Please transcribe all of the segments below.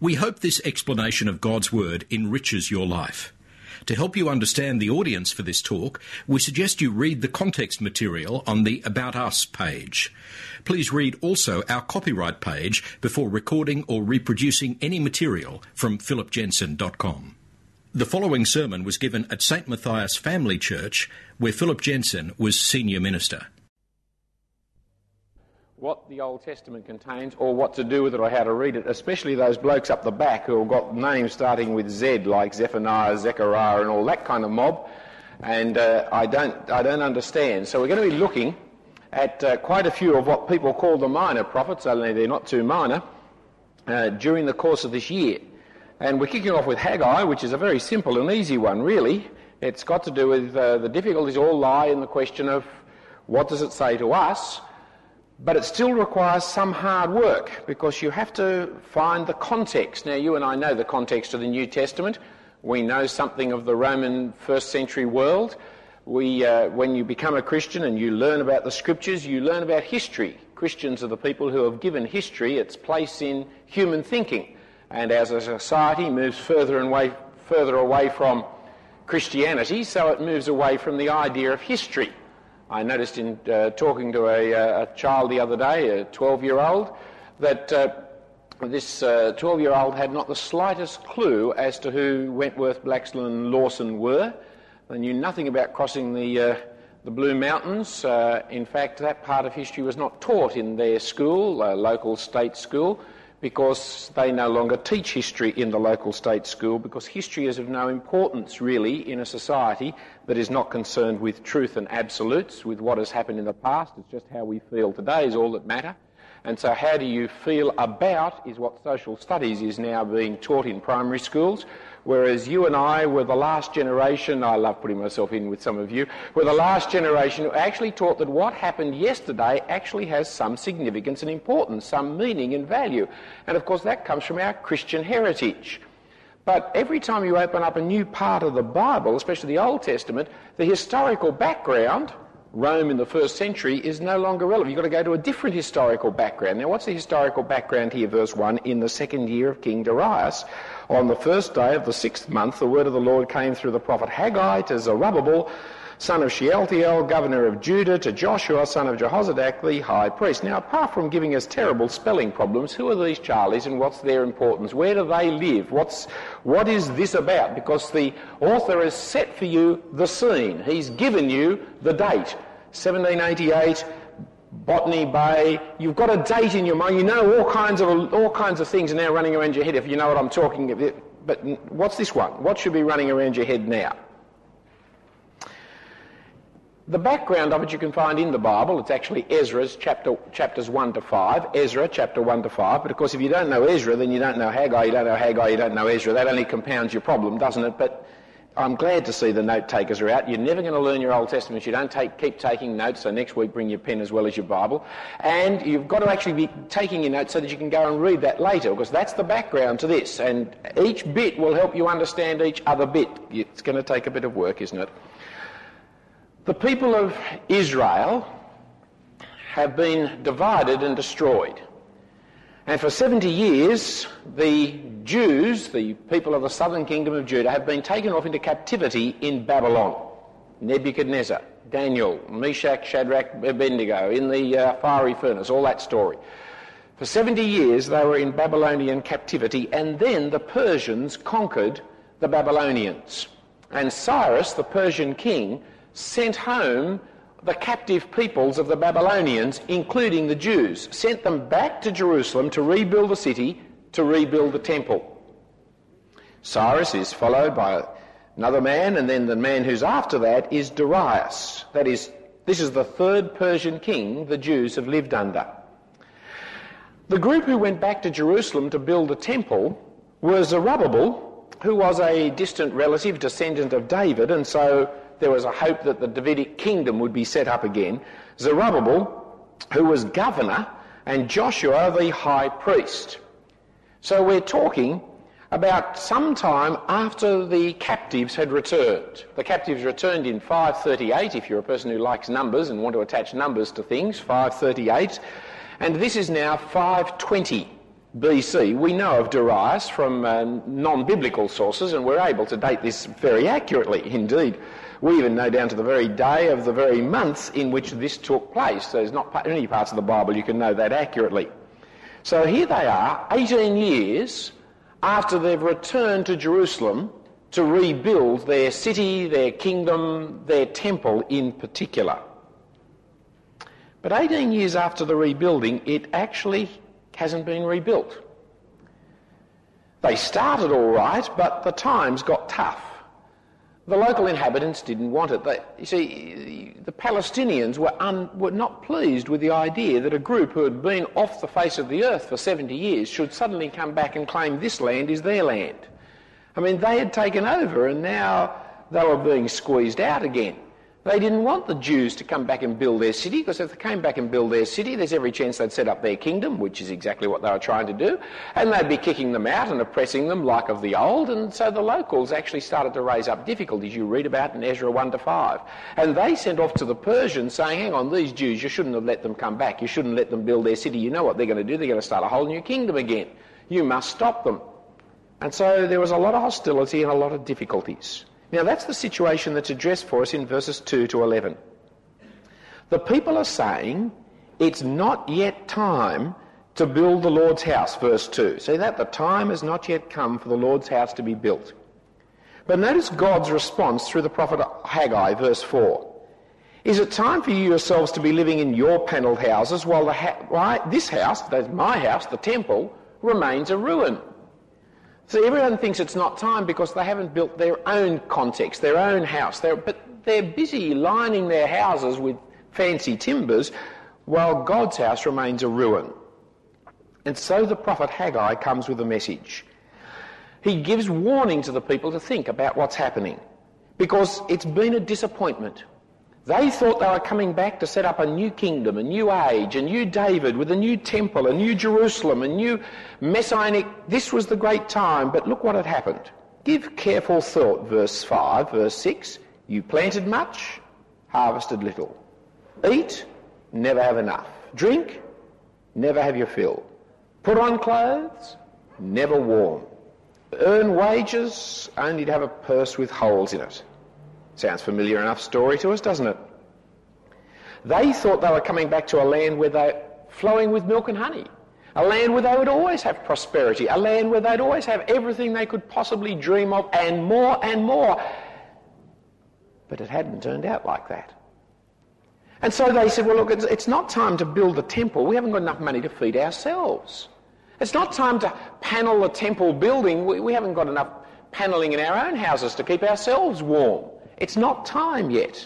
We hope this explanation of God's Word enriches your life. To help you understand the audience for this talk, we suggest you read the context material on the About Us page. Please read also our copyright page before recording or reproducing any material from philipjensen.com. The following sermon was given at St. Matthias Family Church, where Philip Jensen was senior minister. What the Old Testament contains, or what to do with it, or how to read it, especially those blokes up the back who have got names starting with Z, like Zephaniah, Zechariah, and all that kind of mob, and I don't understand. So we're going to be looking at quite a few of what people call the minor prophets, only they're not too minor, during the course of this year. And we're kicking off with Haggai, which is a very simple and easy one, really. It's got to do with the difficulties all lie in the question of what does it say to us. But it still requires some hard work, because you have to find the context. Now, you and I know the context of the New Testament. We know something of the Roman first century world. When you become a Christian and you learn about the Scriptures, you learn about history. Christians are the people who have given history its place in human thinking. And as a society moves further away from Christianity, so it moves away from the idea of history. I noticed in talking to a child the other day, a 12-year-old, that this 12-year-old had not the slightest clue as to who Wentworth, Blaxland and Lawson were. They knew nothing about crossing the Blue Mountains. In fact, that part of history was not taught in their school, local state school, because they no longer teach history in the local state school, because history is of no importance really in a society that is not concerned with truth and absolutes, with what has happened in the past. It's just how we feel today is all that matter. And so how do you feel about is what social studies is now being taught in primary schools, whereas you and I were the last generation, I love putting myself in with some of you, were the last generation who actually taught that what happened yesterday actually has some significance and importance, some meaning and value. And of course that comes from our Christian heritage. But every time you open up a new part of the Bible, especially the Old Testament, the historical background, Rome in the first century, is no longer relevant. You've got to go to a different historical background. Now, what's the historical background here? Verse 1, in the second year of King Darius, on the first day of the 6th month, the word of the Lord came through the prophet Haggai to Zerubbabel, son of Shealtiel, governor of Judah, to Joshua, son of Jehozadak, the high priest. Now, apart from giving us terrible spelling problems, who are these Charlies and what's their importance? Where do they live? What is this about? Because the author has set for you the scene. He's given you the date, 1788, Botany Bay. You've got a date in your mind. You know all kinds of things are now running around your head, if you know what I'm talking about. But what's this one? What should be running around your head now? The background of it you can find in the Bible. It's actually Ezra's chapters 1 to 5. Ezra, chapter 1 to 5. But of course, if you don't know Ezra, then you don't know Haggai. You don't know Haggai, you don't know Ezra. That only compounds your problem, doesn't it? But I'm glad to see the note takers are out. You're never going to learn your Old Testament. You don't keep taking notes, so next week bring your pen as well as your Bible. And you've got to actually be taking your notes so that you can go and read that later, because that's the background to this. And each bit will help you understand each other bit. It's going to take a bit of work, isn't it? The people of Israel have been divided and destroyed. And for 70 years, the Jews, the people of the southern kingdom of Judah, have been taken off into captivity in Babylon. Nebuchadnezzar, Daniel, Meshach, Shadrach, Abednego, in the fiery furnace, all that story. For 70 years they were in Babylonian captivity, and then the Persians conquered the Babylonians. And Cyrus, the Persian king, sent home the captive peoples of the Babylonians, including the Jews, sent them back to Jerusalem to rebuild the city, to rebuild the temple. Cyrus is followed by another man, and then the man who's after that is Darius. That is, this is the third Persian king the Jews have lived under. The group who went back to Jerusalem to build the temple were Zerubbabel, who was a distant relative, descendant of David, and so there was a hope that the Davidic kingdom would be set up again. Zerubbabel, who was governor, and Joshua, the high priest. So we're talking about some time after the captives had returned. The captives returned in 538, if you're a person who likes numbers and want to attach numbers to things, 538. And this is now 520. BC. We know of Darius from non-biblical sources, and we're able to date this very accurately indeed. We even know down to the very day of the very month in which this took place. There's not any parts of the Bible you can know that accurately. So here they are, 18 years after they've returned to Jerusalem to rebuild their city, their kingdom, their temple in particular. But 18 years after the rebuilding, it actually hasn't been rebuilt. They started all right, but the times got tough. The local inhabitants didn't want it. You see, the Palestinians were not pleased with the idea that a group who had been off the face of the earth for 70 years should suddenly come back and claim this land is their land. I mean, they had taken over and now they were being squeezed out again. They didn't want the Jews to come back and build their city, because if they came back and build their city, there's every chance they'd set up their kingdom, which is exactly what they were trying to do, and they'd be kicking them out and oppressing them like of the old, and so the locals actually started to raise up difficulties you read about in Ezra 1-5. And they sent off to the Persians saying, hang on, these Jews, you shouldn't have let them come back, you shouldn't let them build their city, you know what they're going to do, they're going to start a whole new kingdom again. You must stop them. And so there was a lot of hostility and a lot of difficulties. Now that's the situation that's addressed for us in verses 2 to 11. The people are saying, it's not yet time to build the Lord's house, verse 2. See that? The time has not yet come for the Lord's house to be built. But notice God's response through the prophet Haggai, verse 4. Is it time for you yourselves to be living in your panelled houses while this house, that's my house, the temple, remains a ruin? See, everyone thinks it's not time because they haven't built their own context, their own house. But they're busy lining their houses with fancy timbers while God's house remains a ruin. And so the prophet Haggai comes with a message. He gives warning to the people to think about what's happening, because it's been a disappointment. They thought they were coming back to set up a new kingdom, a new age, a new David with a new temple, a new Jerusalem, a new messianic. This was the great time, but look what had happened. Give careful thought, verse 5, verse 6. You planted much, harvested little. Eat, never have enough. Drink, never have your fill. Put on clothes, never warm. Earn wages, only to have a purse with holes in it. Sounds familiar enough story to us, doesn't it? They thought they were coming back to a land where they're flowing with milk and honey, a land where they would always have prosperity, a land where they'd always have everything they could possibly dream of and more and more. But it hadn't turned out like that. And so they said, well, look, it's not time to build a temple. We haven't got enough money to feed ourselves. It's not time to panel the temple building. We haven't got enough panelling in our own houses to keep ourselves warm. It's not time yet.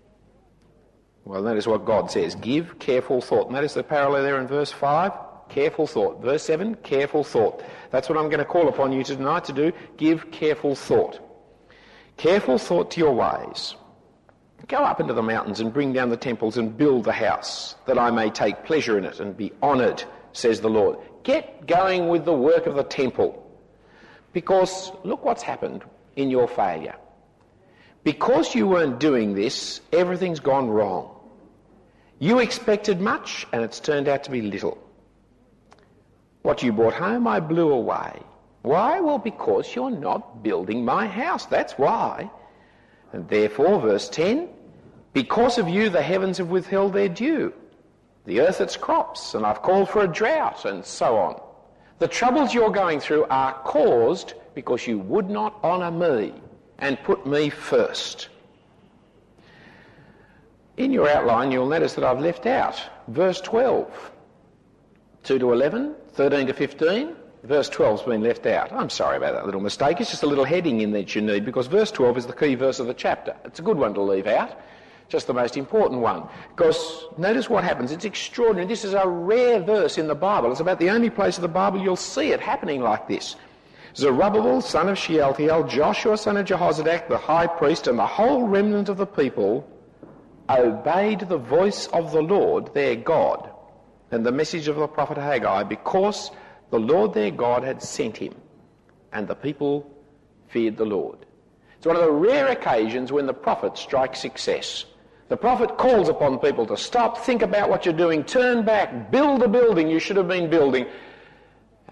Well, notice what God says. Give careful thought. Notice the parallel there in verse 5. Careful thought. Verse 7, careful thought. That's what I'm going to call upon you tonight to do. Give careful thought. Careful thought to your ways. Go up into the mountains and bring down the temples and build the house, that I may take pleasure in it and be honoured, says the Lord. Get going with the work of the temple. Because look what's happened in your failure. Because you weren't doing this, everything's gone wrong. You expected much, and it's turned out to be little. What you brought home, I blew away. Why? Well, because you're not building my house. That's why. And therefore, verse 10, because of you the heavens have withheld their dew, the earth its crops, and I've called for a drought, and so on. The troubles you're going through are caused because you would not honour me and put me first. In your outline, you'll notice that I've left out verse 12. 2 to 11, 13 to 15, verse 12's been left out. I'm sorry about that little mistake. It's just a little heading in that you need, because verse 12 is the key verse of the chapter. It's a good one to leave out, just the most important one. Because notice what happens. It's extraordinary. This is a rare verse in the Bible. It's about the only place of the Bible you'll see it happening like this. Zerubbabel, son of Shealtiel, Joshua, son of Jehozadak, the high priest, and the whole remnant of the people obeyed the voice of the Lord their God and the message of the prophet Haggai, because the Lord their God had sent him, and the people feared the Lord. It's one of the rare occasions when the prophet strikes success. The prophet calls upon people to stop, think about what you're doing, turn back, build the building you should have been building.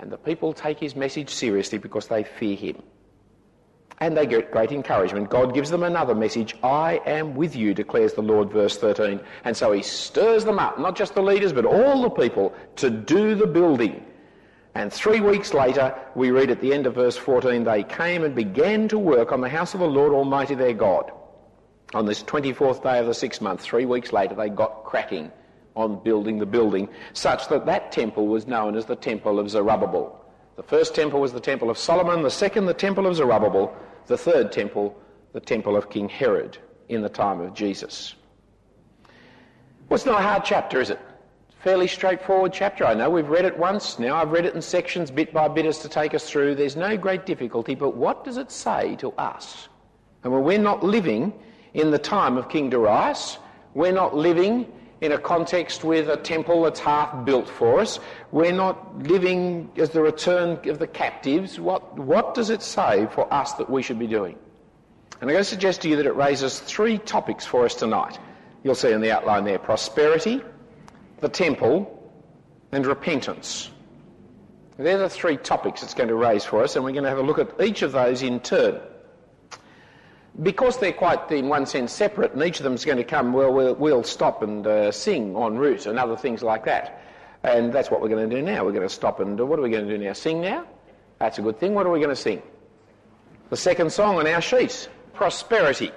And the people take his message seriously because they fear him. And they get great encouragement. God gives them another message. I am with you, declares the Lord, verse 13. And so he stirs them up, not just the leaders, but all the people, to do the building. And 3 weeks later, we read at the end of verse 14, they came and began to work on the house of the Lord Almighty their God. On this 24th day of the 6th month, 3 weeks later, they got cracking on building the building, such that that temple was known as the Temple of Zerubbabel. The first temple was the Temple of Solomon, the second the Temple of Zerubbabel, the third temple, the Temple of King Herod in the time of Jesus. Well, it's not a hard chapter, is it? Fairly straightforward chapter. I know we've read it once. Now I've read it in sections, bit by bit, as to take us through. There's no great difficulty, but what does it say to us? And when we're not living in the time of King Darius, we're not living in a context with a temple that's half built for us, we're not living as the return of the captives, what does it say for us that we should be doing? And I'm going to suggest to you that it raises 3 topics for us tonight. You'll see in the outline there: prosperity, the temple, and repentance. They're the 3 topics it's going to raise for us, and we're going to have a look at each of those in turn. Because they're quite, in one sense, separate, and each of them is going to come, we'll stop and sing en route and other things like that. And that's what we're going to do now. We're going to stop and what are we going to do now? Sing now? That's a good thing. What are we going to sing? The second song on our sheet, prosperity.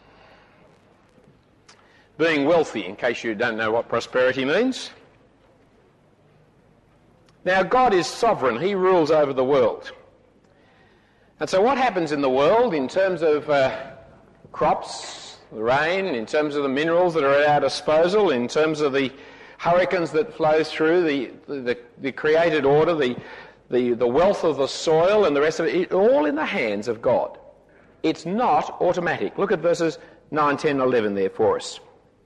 Being wealthy, in case you don't know what prosperity means. Now, God is sovereign. He rules over the world. And so what happens in the world in terms of crops, the rain, in terms of the minerals that are at our disposal, in terms of the hurricanes that flow through, the created order, the wealth of the soil and the rest of it, all in the hands of God. It's not automatic. Look at verses 9, 10 and 11 there for us.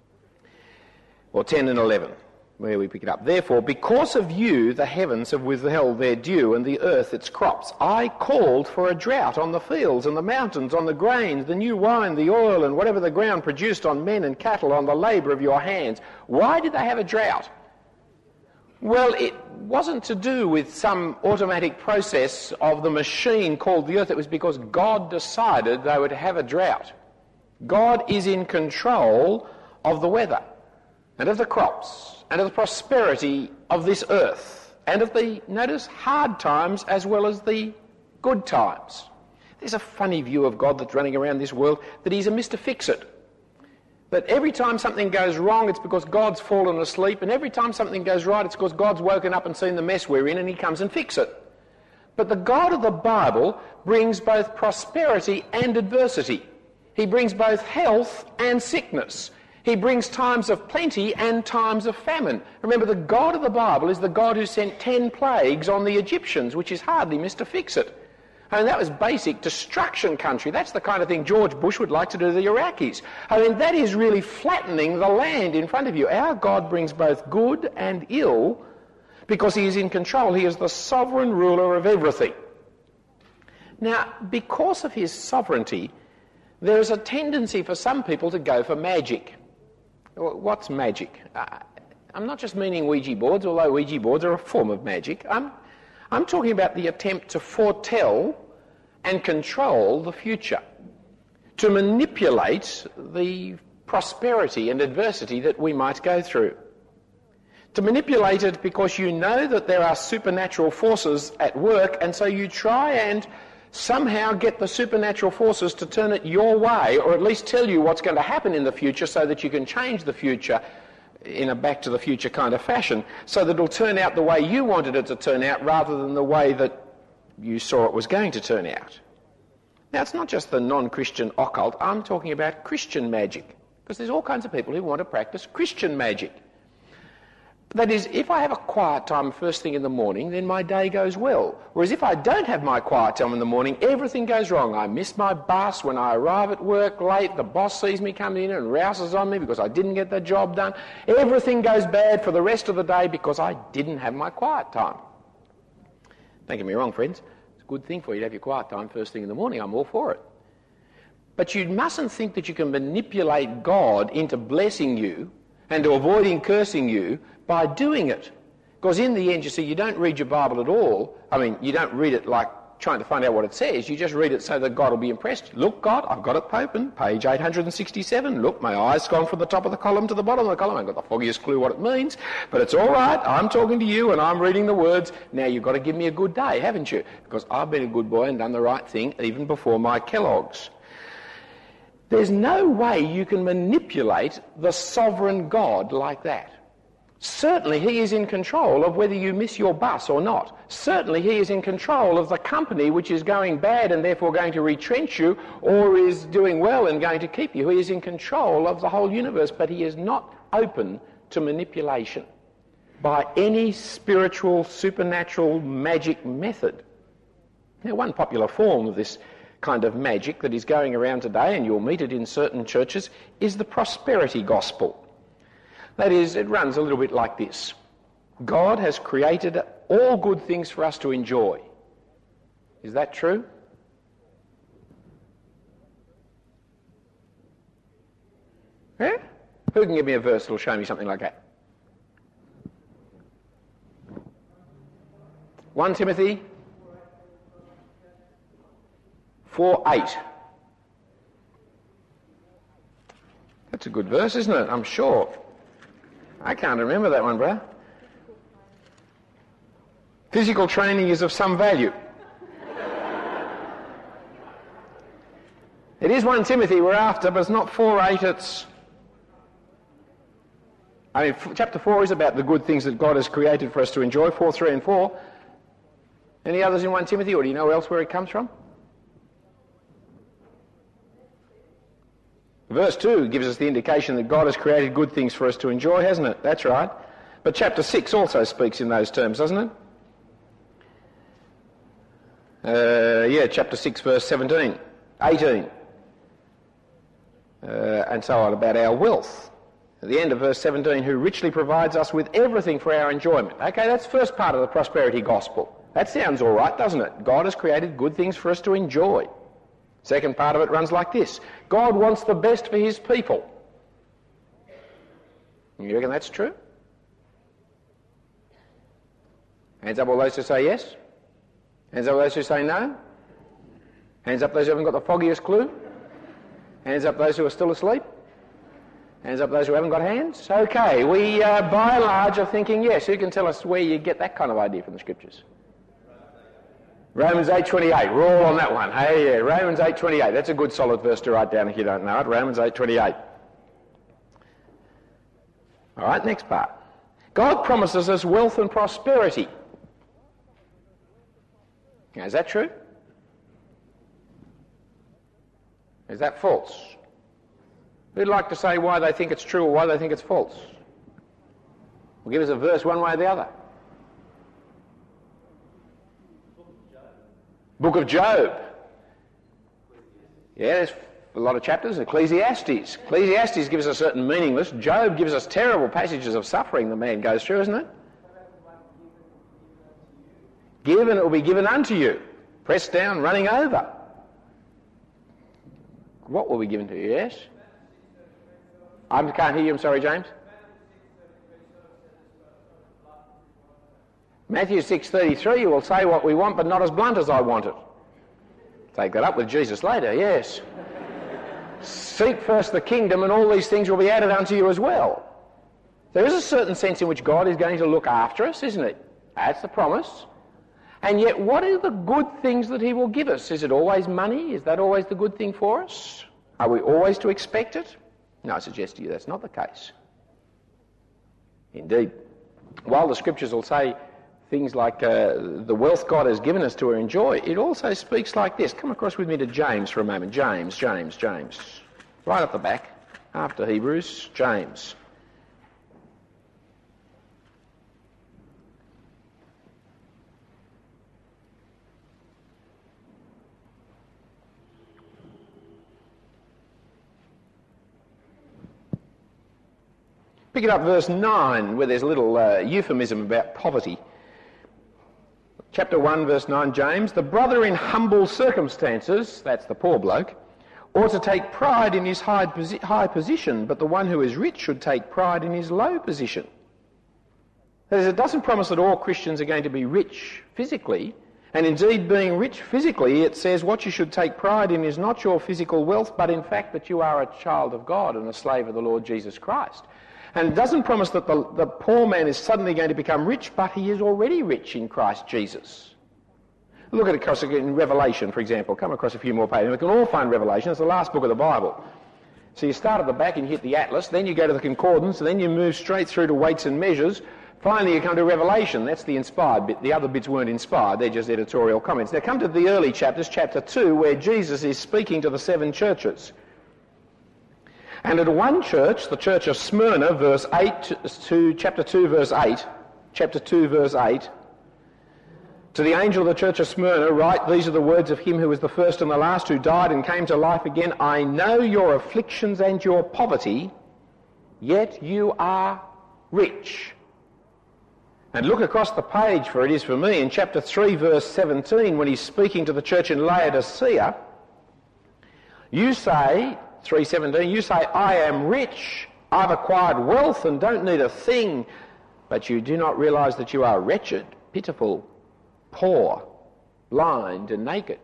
Or 10 and 11. Where we pick it up. Therefore, because of you, the heavens have withheld their dew and the earth its crops. I called for a drought on the fields and the mountains, on the grains, the new wine, the oil, and whatever the ground produced, on men and cattle, on the labour of your hands. Why did they have a drought? Well, it wasn't to do with some automatic process of the machine called the earth. It was because God decided they would have a drought. God is in control of the weather and of the crops and of the prosperity of this earth, and of the, notice, hard times as well as the good times. There's a funny view of God that's running around this world, that he's a Mr. Fix-It. That every time something goes wrong, it's because God's fallen asleep, and every time something goes right, it's because God's woken up and seen the mess we're in, and he comes and fixes it. But the God of the Bible brings both prosperity and adversity. He brings both health and sickness. He brings times of plenty and times of famine. Remember, the God of the Bible is the God who sent 10 plagues on the Egyptians, which is hardly Mr. Fix-It. I mean, that was basic destruction country. That's the kind of thing George Bush would like to do to the Iraqis. I mean, that is really flattening the land in front of you. Our God brings both good and ill because he is in control. He is the sovereign ruler of everything. Now, because of his sovereignty, there is a tendency for some people to go for magic. What's magic? I'm not just meaning Ouija boards, although Ouija boards are a form of magic. I'm talking about the attempt to foretell and control the future, to manipulate the prosperity and adversity that we might go through. To manipulate it because you know that there are supernatural forces at work, and so you try and somehow get the supernatural forces to turn it your way, or at least tell you what's going to happen in the future so that you can change the future in a back to the future kind of fashion, so that it'll turn out the way you wanted it to turn out rather than the way that you saw it was going to turn out. Now, it's not just the non-Christian occult. I'm talking about Christian magic, because there's all kinds of people who want to practice Christian magic. That is, if I have a quiet time first thing in the morning, then my day goes well. Whereas if I don't have my quiet time in the morning, everything goes wrong. I miss my bus. When I arrive at work late, the boss sees me coming in and rouses on me because I didn't get the job done. Everything goes bad for the rest of the day because I didn't have my quiet time. Don't get me wrong, friends. It's a good thing for you to have your quiet time first thing in the morning. I'm all for it. But you mustn't think that you can manipulate God into blessing you and to avoiding cursing you by doing it. Because in the end, you see, you don't read your Bible at all. I mean, you don't read it like trying to find out what it says. You just read it so that God will be impressed. Look, God, I've got it open, page 867. Look, my eye's gone from the top of the column to the bottom of the column. I haven't got the foggiest clue what it means, but it's all right. I'm talking to you and I'm reading the words. Now you've got to give me a good day, haven't you? Because I've been a good boy and done the right thing even before my Kellogg's. There's no way you can manipulate the sovereign God like that. Certainly he is in control of whether you miss your bus or not. Certainly he is in control of the company which is going bad and therefore going to retrench you, or is doing well and going to keep you. He is in control of the whole universe, but he is not open to manipulation by any spiritual, supernatural, magic method. Now, one popular form of this kind of magic that is going around today, and you'll meet it in certain churches, is the prosperity gospel. That is, it runs a little bit like this. God has created all good things for us to enjoy. Is that true? Yeah? Who can give me a verse that will show me something like that? 1 Timothy 4:8. That's a good verse, isn't it? I'm sure. I can't remember that one, brother. Physical training is of some value. It is 1 Timothy we're after, but it's not 4:8, it's... chapter 4 is about the good things that God has created for us to enjoy, 4, 3 and 4. Any others in 1 Timothy, or do you know else where it comes from? Verse 2 gives us the indication that God has created good things for us to enjoy, hasn't it? That's right. But chapter 6 also speaks in those terms, doesn't it? Chapter 6, verse 17, 18, and so on, about our wealth. At the end of verse 17, who richly provides us with everything for our enjoyment. Okay, that's the first part of the prosperity gospel. That sounds all right, doesn't it? God has created good things for us to enjoy. Second part of it runs like this. God wants the best for his people. You reckon that's true? Hands up all those who say yes. Hands up those who say no. Hands up those who haven't got the foggiest clue. Hands up those who are still asleep. Hands up those who haven't got hands. Okay, we by and large are thinking yes. Who can tell us where you get that kind of idea from the scriptures? Romans 8:28, we're all on that one. Hey, yeah, Romans 8:28, that's a good solid verse to write down if you don't know it, Romans 8:28. All right, next part. God promises us wealth and prosperity. Now, is that true? Is that false? Who'd like to say why they think it's true or why they think it's false? Well, give us a verse one way or the other. Book of Job. Yeah, there's a lot of chapters. Ecclesiastes. Ecclesiastes gives us certain meaningless. Job gives us terrible passages of suffering the man goes through, isn't it? Give and it will be given unto you. Pressed down, running over. What will be given to you, yes? I can't hear you, I'm sorry, James. Matthew 6:33 will say what we want, but not as blunt as I want it. Take that up with Jesus later, yes. Seek first the kingdom and all these things will be added unto you as well. There is a certain sense in which God is going to look after us, isn't it? That's the promise. And yet, what are the good things that he will give us? Is it always money? Is that always the good thing for us? Are we always to expect it? No, I suggest to you that's not the case. Indeed. While the scriptures will say things like the wealth God has given us to enjoy, it also speaks like this. Come across with me to James for a moment. James. Right up the back, after Hebrews, James. Pick it up verse 9, where there's a little euphemism about poverty. Chapter 1, verse 9, James, the brother in humble circumstances, that's the poor bloke, ought to take pride in his high position, but the one who is rich should take pride in his low position. That is, it doesn't promise that all Christians are going to be rich physically, and indeed being rich physically, it says what you should take pride in is not your physical wealth, but in fact that you are a child of God and a slave of the Lord Jesus Christ. And it doesn't promise that the poor man is suddenly going to become rich, but he is already rich in Christ Jesus. Look at it in Revelation, for example. Come across a few more pages. We can all find Revelation. It's the last book of the Bible. So you start at the back and you hit the Atlas, then you go to the Concordance, and then you move straight through to Weights and Measures. Finally, you come to Revelation. That's the inspired bit. The other bits weren't inspired. They're just editorial comments. Now come to the early chapters, chapter 2, where Jesus is speaking to the 7 churches. And at one church, the church of Smyrna, verse 8 to chapter 2, verse 8, chapter 2, verse 8, to the angel of the church of Smyrna, write, these are the words of him who was the first and the last, who died and came to life again. I know your afflictions and your poverty, yet you are rich. And look across the page, for it is for me, in chapter 3, verse 17, when he's speaking to the church in Laodicea, you say, 3:17, you say, I am rich, I've acquired wealth and don't need a thing, but you do not realise that you are wretched, pitiful, poor, blind and naked.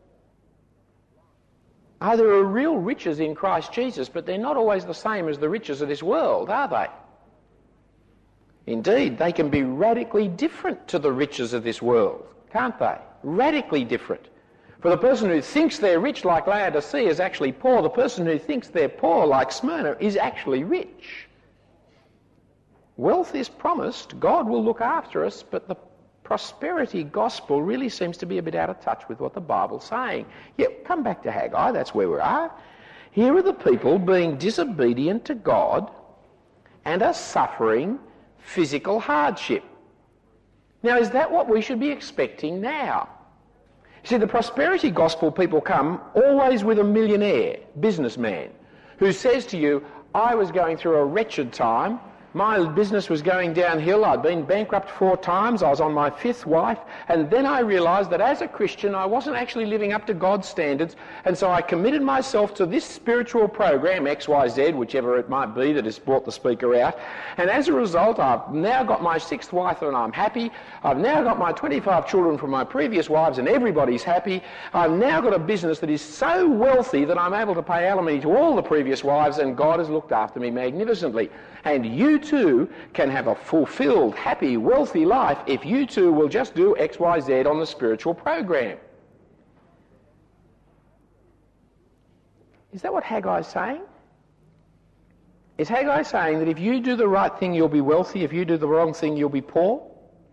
There are real riches in Christ Jesus, but they're not always the same as the riches of this world, are they? Indeed, they can be radically different to the riches of this world, can't they? Radically different. For the person who thinks they're rich like Laodicea is actually poor. The person who thinks they're poor like Smyrna is actually rich. Wealth is promised, God will look after us, but the prosperity gospel really seems to be a bit out of touch with what the Bible's saying. Yeah, come back to Haggai, that's where we are. Here are the people being disobedient to God and are suffering physical hardship. Now, is that what we should be expecting now? You see, the prosperity gospel people come always with a millionaire, businessman, who says to you, I was going through a wretched time, my business was going downhill, I'd been bankrupt 4 times, I was on my 5th wife, and then I realised that as a Christian I wasn't actually living up to God's standards, and so I committed myself to this spiritual program, XYZ, whichever it might be that has brought the speaker out, and as a result I've now got my 6th wife and I'm happy, I've now got my 25 children from my previous wives and everybody's happy, I've now got a business that is so wealthy that I'm able to pay alimony to all the previous wives, and God has looked after me magnificently. And you too can have a fulfilled, happy, wealthy life if you too will just do XYZ on the spiritual program. Is that what Haggai is saying? Is Haggai saying that if you do the right thing you'll be wealthy, if you do the wrong thing you'll be poor?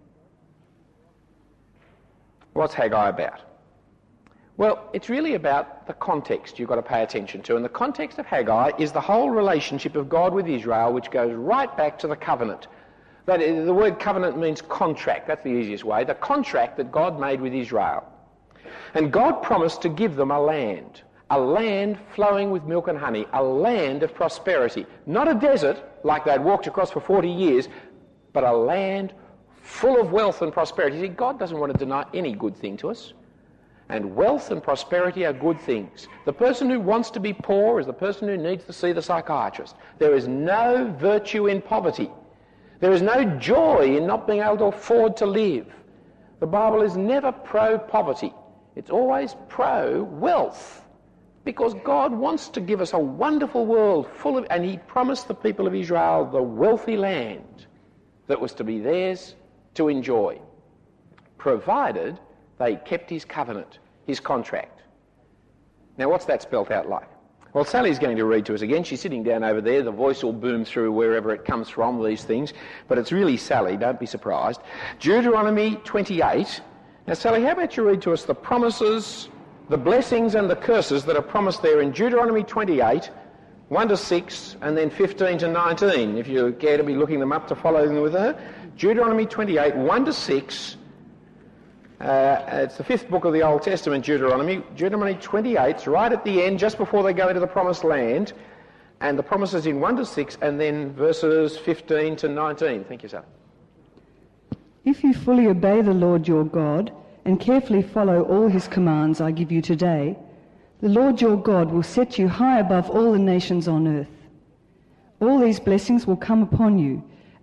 What's Haggai about? Well, it's really about the context you've got to pay attention to. And the context of Haggai is the whole relationship of God with Israel, which goes right back to the covenant. The word covenant means contract. That's the easiest way. The contract that God made with Israel. And God promised to give them a land flowing with milk and honey, a land of prosperity. Not a desert like they'd walked across for 40 years, but a land full of wealth and prosperity. See, God doesn't want to deny any good thing to us. And wealth and prosperity are good things. The person who wants to be poor is the person who needs to see the psychiatrist. There is no virtue in poverty. There is no joy in not being able to afford to live. The Bible is never pro-poverty. It's always pro-wealth. Because God wants to give us a wonderful world full of... And he promised the people of Israel the wealthy land that was to be theirs to enjoy, provided they kept his covenant, his contract. Now, what's that spelt out like? Well, Sally's going to read to us again. She's sitting down over there. The voice will boom through wherever it comes from, these things. But it's really Sally, don't be surprised. Deuteronomy 28. Now, Sally, how about you read to us the promises, the blessings and the curses that are promised there in Deuteronomy 28, 1 to 6, and then 15 to 19, if you care to be looking them up to follow them with her. Deuteronomy 28, 1 to 6, it's the 5th book of the Old Testament, Deuteronomy. Deuteronomy 28, it's right at the end, just before they go into the promised land. And the promises in 1 to 6, and then verses 15 to 19. Thank you, Sally. If you fully obey the Lord your God, and carefully follow all his commands I give you today, the Lord your God will set you high above all the nations on earth. All these blessings will come upon you,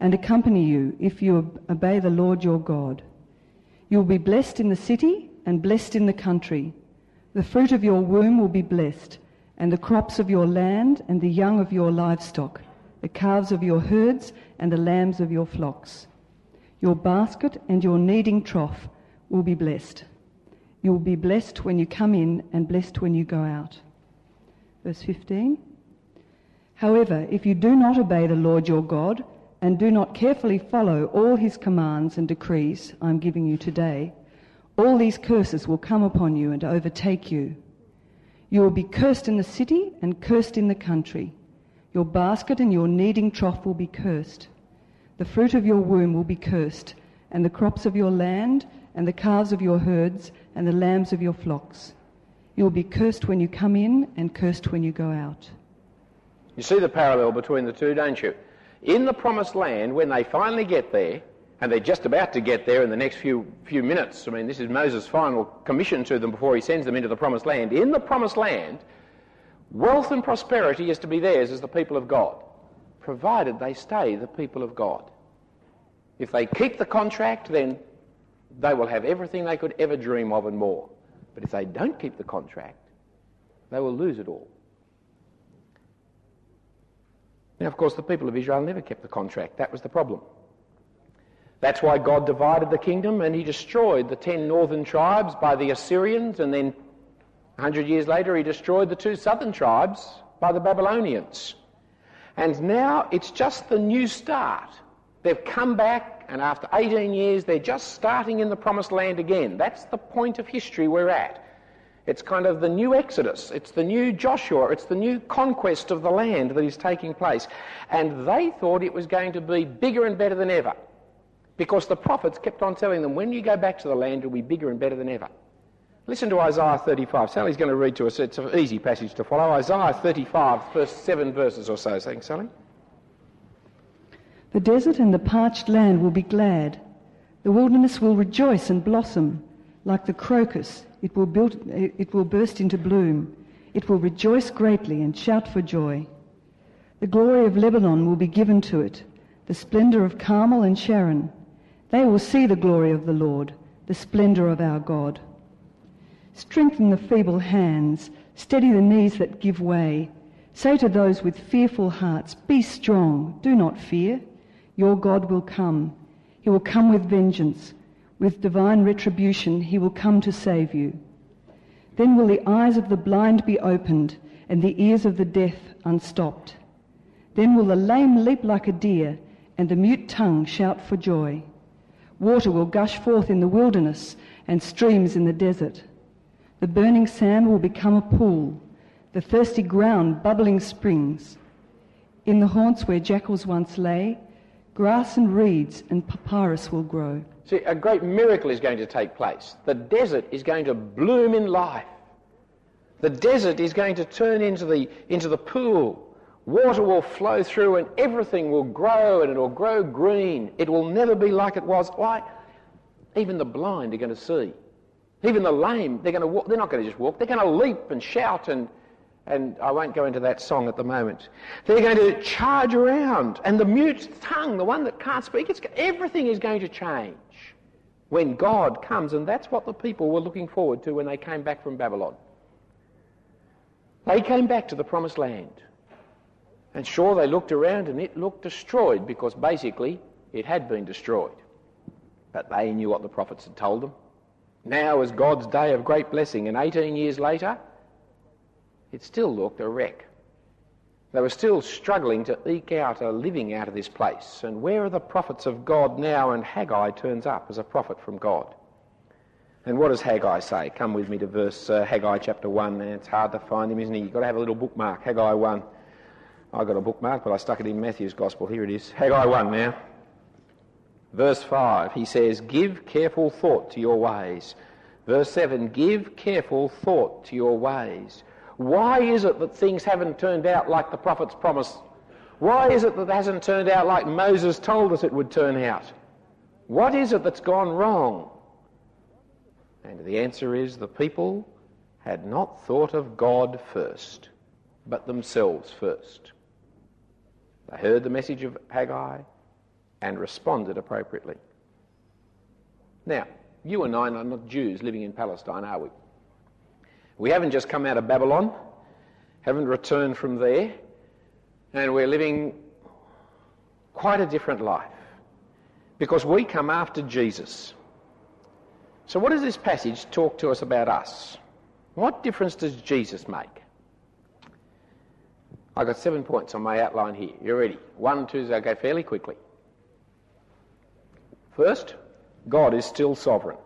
and accompany you if you obey the Lord your God. You will be blessed in the city and blessed in the country. The fruit of your womb will be blessed, and the crops of your land and the young of your livestock, the calves of your herds and the lambs of your flocks. Your basket and your kneading trough will be blessed. You will be blessed when you come in and blessed when you go out. Verse 15. However, if you do not obey the Lord your God and do not carefully follow all his commands and decrees I am giving you today, all these curses will come upon you and overtake you. You will be cursed in the city and cursed in the country. Your basket and your kneading trough will be cursed. The fruit of your womb will be cursed, and the crops of your land, and the calves of your herds, and the lambs of your flocks. You will be cursed when you come in, and cursed when you go out. You see the parallel between the two, don't you? In the promised land, when they finally get there, and they're just about to get there in the next few minutes, I mean, this is Moses' final commission to them before he sends them into the promised land. In the promised land, wealth and prosperity is to be theirs as the people of God, provided they stay the people of God. If they keep the contract, then they will have everything they could ever dream of and more. But if they don't keep the contract, they will lose it all. Now, of course, the people of Israel never kept the contract. That was the problem. That's why God divided the kingdom and he destroyed the 10 northern tribes by the Assyrians, and then 100 years later he destroyed the 2 southern tribes by the Babylonians. And now it's just the new start. They've come back, and after 18 years they're just starting in the promised land again. That's the point of history we're at. It's kind of the new Exodus, it's the new Joshua, it's the new conquest of the land that is taking place. And they thought it was going to be bigger and better than ever, because the prophets kept on telling them, when you go back to the land, it'll be bigger and better than ever. Listen to Isaiah 35. Sally's going to read to us. It's an easy passage to follow. Isaiah 35, first 7 verses or so. Thanks, Sally. The desert and the parched land will be glad. The wilderness will rejoice and blossom. Like the crocus, it will burst into bloom. It will rejoice greatly and shout for joy. The glory of Lebanon will be given to it, the splendour of Carmel and Sharon. They will see the glory of the Lord, the splendour of our God. Strengthen the feeble hands, steady the knees that give way. Say to those with fearful hearts, be strong, do not fear. Your God will come. He will come with vengeance. With divine retribution, he will come to save you. Then will the eyes of the blind be opened, and the ears of the deaf unstopped. Then will the lame leap like a deer, and the mute tongue shout for joy. Water will gush forth in the wilderness, and streams in the desert. The burning sand will become a pool, the thirsty ground bubbling springs. In the haunts where jackals once lay, grass and reeds and papyrus will grow. See, a great miracle is going to take place. The desert is going to bloom in life. The desert is going to turn into the pool. Water will flow through and everything will grow, and it will grow green. It will never be like it was. Why? Even the blind are going to see. Even the lame, they're going to walk. They're not going to just walk. They're going to leap and shout, and I won't go into that song at the moment. They're going to charge around, and the mute tongue, the one that can't speak, everything is going to change when God comes, and that's what the people were looking forward to when they came back from Babylon. They came back to the promised land, and sure, they looked around and it looked destroyed, because basically it had been destroyed. But they knew what the prophets had told them. Now is God's day of great blessing, and 18 years later, it still looked a wreck. They were still struggling to eke out a living out of this place. And where are the prophets of God now? And Haggai turns up as a prophet from God. And what does Haggai say? Come with me to verse Haggai chapter 1. And it's hard to find him, isn't it? You've got to have a little bookmark. Haggai 1. I've got a bookmark, but I stuck it in Matthew's Gospel. Here it is. Haggai 1 now. Verse 5, he says, give careful thought to your ways. Verse 7, give careful thought to your ways. Why is it that things haven't turned out like the prophets promised? Why is it that it hasn't turned out like Moses told us it would turn out? What is it that's gone wrong? And the answer is the people had not thought of God first, but themselves first. They heard the message of Haggai, and responded appropriately. Now, you and I are not Jews living in Palestine, are we? We haven't just come out of Babylon, haven't returned from there, and we're living quite a different life because we come after Jesus. So what does this passage talk to us about us? What difference does Jesus make? I've got 7 points on my outline here. You ready? 1, 2, I'll go fairly quickly. First, God is still sovereign.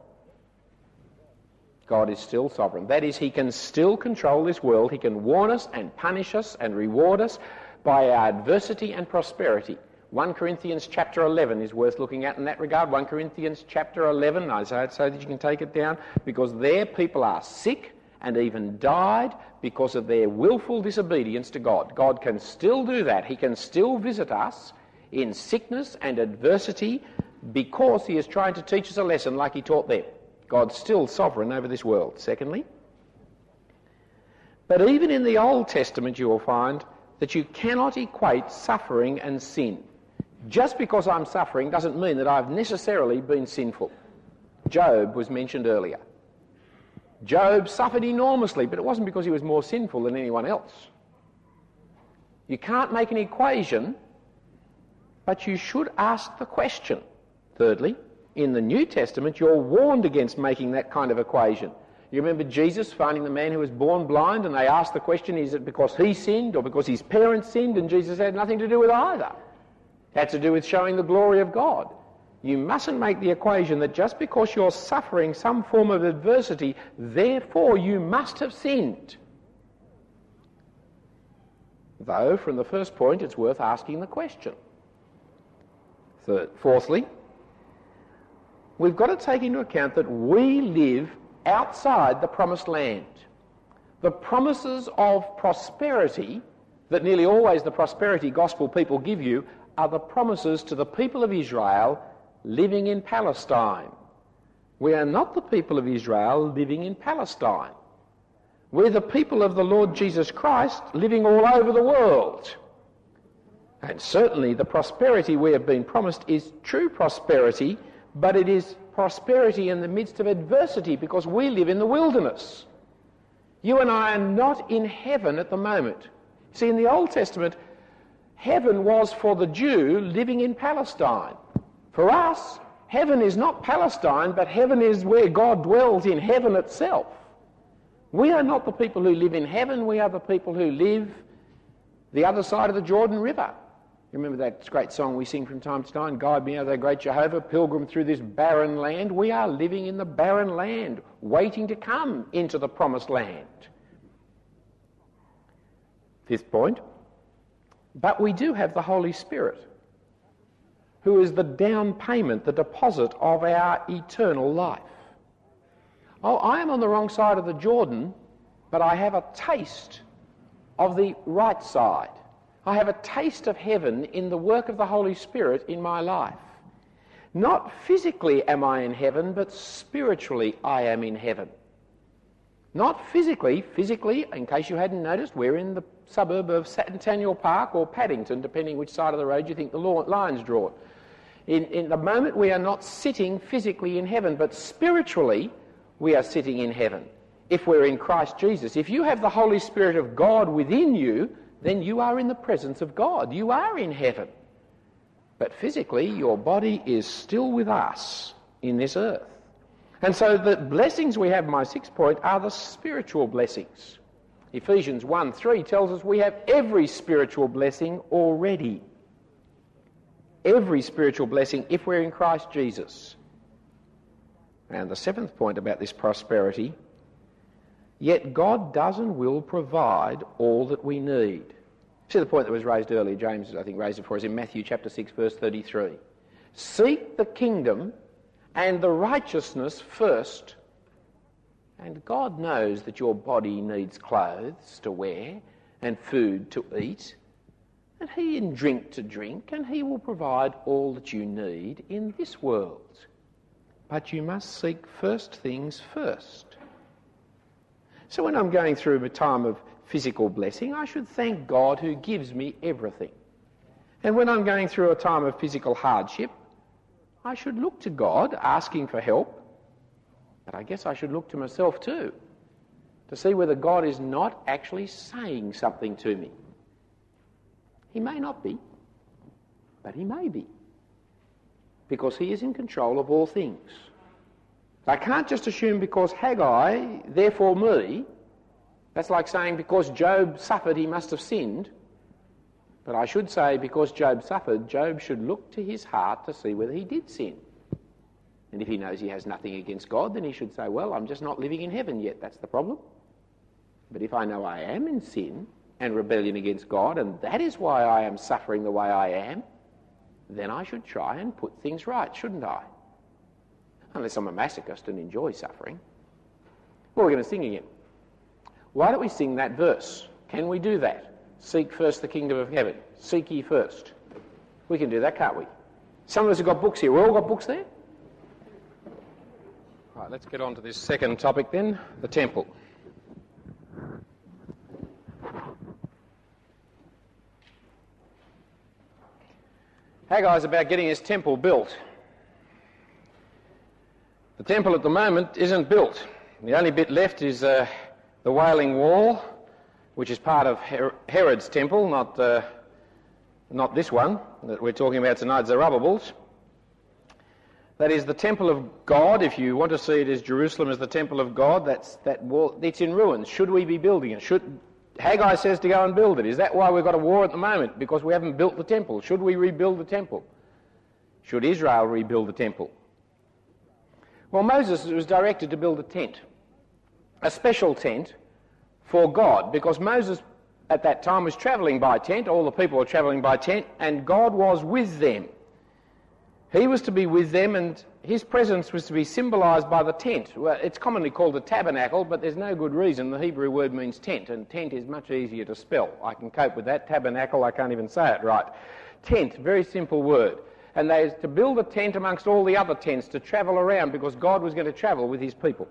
God is still sovereign. That is, he can still control this world. He can warn us and punish us and reward us by our adversity and prosperity. 1 Corinthians chapter 11 is worth looking at in that regard. 1 Corinthians chapter 11, I say it so that you can take it down, because there people are sick and even died because of their willful disobedience to God. God can still do that. He can still visit us in sickness and adversity because he is trying to teach us a lesson like he taught them. God's still sovereign over this world. Secondly, but even in the Old Testament you will find that you cannot equate suffering and sin. Just because I'm suffering doesn't mean that I've necessarily been sinful. Job was mentioned earlier. Job suffered enormously, but it wasn't because he was more sinful than anyone else. You can't make an equation, but you should ask the question. Thirdly, in the New Testament, you're warned against making that kind of equation. You remember Jesus finding the man who was born blind, and they asked the question, is it because he sinned or because his parents sinned? And Jesus had nothing to do with either. It had to do with showing the glory of God. You mustn't make the equation that just because you're suffering some form of adversity, therefore you must have sinned. Though, from the first point, it's worth asking the question. Fourthly, we've got to take into account that we live outside the promised land. The promises of prosperity that nearly always the prosperity gospel people give you are the promises to the people of Israel living in Palestine. We are not the people of Israel living in Palestine. We're the people of the Lord Jesus Christ living all over the world. And certainly the prosperity we have been promised is true prosperity, but it is prosperity in the midst of adversity because we live in the wilderness. You and I are not in heaven at the moment. See, in the Old Testament, heaven was for the Jew living in Palestine. For us, heaven is not Palestine, but heaven is where God dwells in heaven itself. We are not the people who live in heaven, we are the people who live the other side of the Jordan River. You remember that great song we sing from time to time, Guide me, O thou great Jehovah, pilgrim through this barren land. We are living in the barren land, waiting to come into the promised land. Fifth point, but we do have the Holy Spirit, who is the down payment, the deposit of our eternal life. Oh, I am on the wrong side of the Jordan, but I have a taste of the right side. I have a taste of heaven in the work of the Holy Spirit in my life. Not physically am I in heaven, but spiritually I am in heaven. Not physically, in case you hadn't noticed, we're in the suburb of Centennial Park or Paddington, depending which side of the road you think the line's drawn. In the moment we are not sitting physically in heaven, but spiritually we are sitting in heaven. If we're in Christ Jesus, if you have the Holy Spirit of God within you, then you are in the presence of God. You are in heaven. But physically, your body is still with us in this earth. And so the blessings we have, my sixth point, are the spiritual blessings. Ephesians 1:3 tells us we have every spiritual blessing already. Every spiritual blessing if we're in Christ Jesus. And the seventh point about this prosperity, yet God does and will provide all that we need. See the point that was raised earlier, James I think raised it for us in Matthew chapter 6 verse 33. Seek the kingdom and the righteousness first, and God knows that your body needs clothes to wear and food to eat, and drink to drink, and he will provide all that you need in this world. But you must seek first things first. So when I'm going through a time of physical blessing, I should thank God who gives me everything. And when I'm going through a time of physical hardship, I should look to God asking for help, but I guess I should look to myself too, to see whether God is not actually saying something to me. He may not be, but he may be, because he is in control of all things. I can't just assume because Haggai, therefore me. That's like saying because Job suffered, he must have sinned. But I should say because Job suffered, Job should look to his heart to see whether he did sin. And if he knows he has nothing against God, then he should say, well, I'm just not living in heaven yet, that's the problem. But if I know I am in sin and rebellion against God, and that is why I am suffering the way I am, then I should try and put things right, shouldn't I? Unless I'm a masochist and enjoy suffering. Well, we're going to sing again. Why don't we sing that verse? Can we do that? Seek first the kingdom of heaven. Seek ye first. We can do that, can't we? Some of us have got books here. We all got books there? Right, let's get on to this second topic then, the temple. Haggai's about getting his temple built. The temple at the moment isn't built. The only bit left is the Wailing Wall, which is part of Herod's temple, not this one that we're talking about tonight, Zerubbabel's. That is the temple of God. If you want to see it as Jerusalem as the temple of God, that wall, it's in ruins. Should we be building it? Haggai says to go and build it. Is that why we've got a war at the moment? Because we haven't built the temple. Should we rebuild the temple? Should Israel rebuild the temple? Well, Moses was directed to build a tent, a special tent for God, because Moses at that time was travelling by tent, all the people were travelling by tent, and God was with them. He was to be with them, and his presence was to be symbolised by the tent. Well, it's commonly called a tabernacle, but there's no good reason. The Hebrew word means tent, and tent is much easier to spell. I can cope with that. Tabernacle, I can't even say it right. Tent, very simple word. And they to build a tent amongst all the other tents to travel around, because God was going to travel with his people.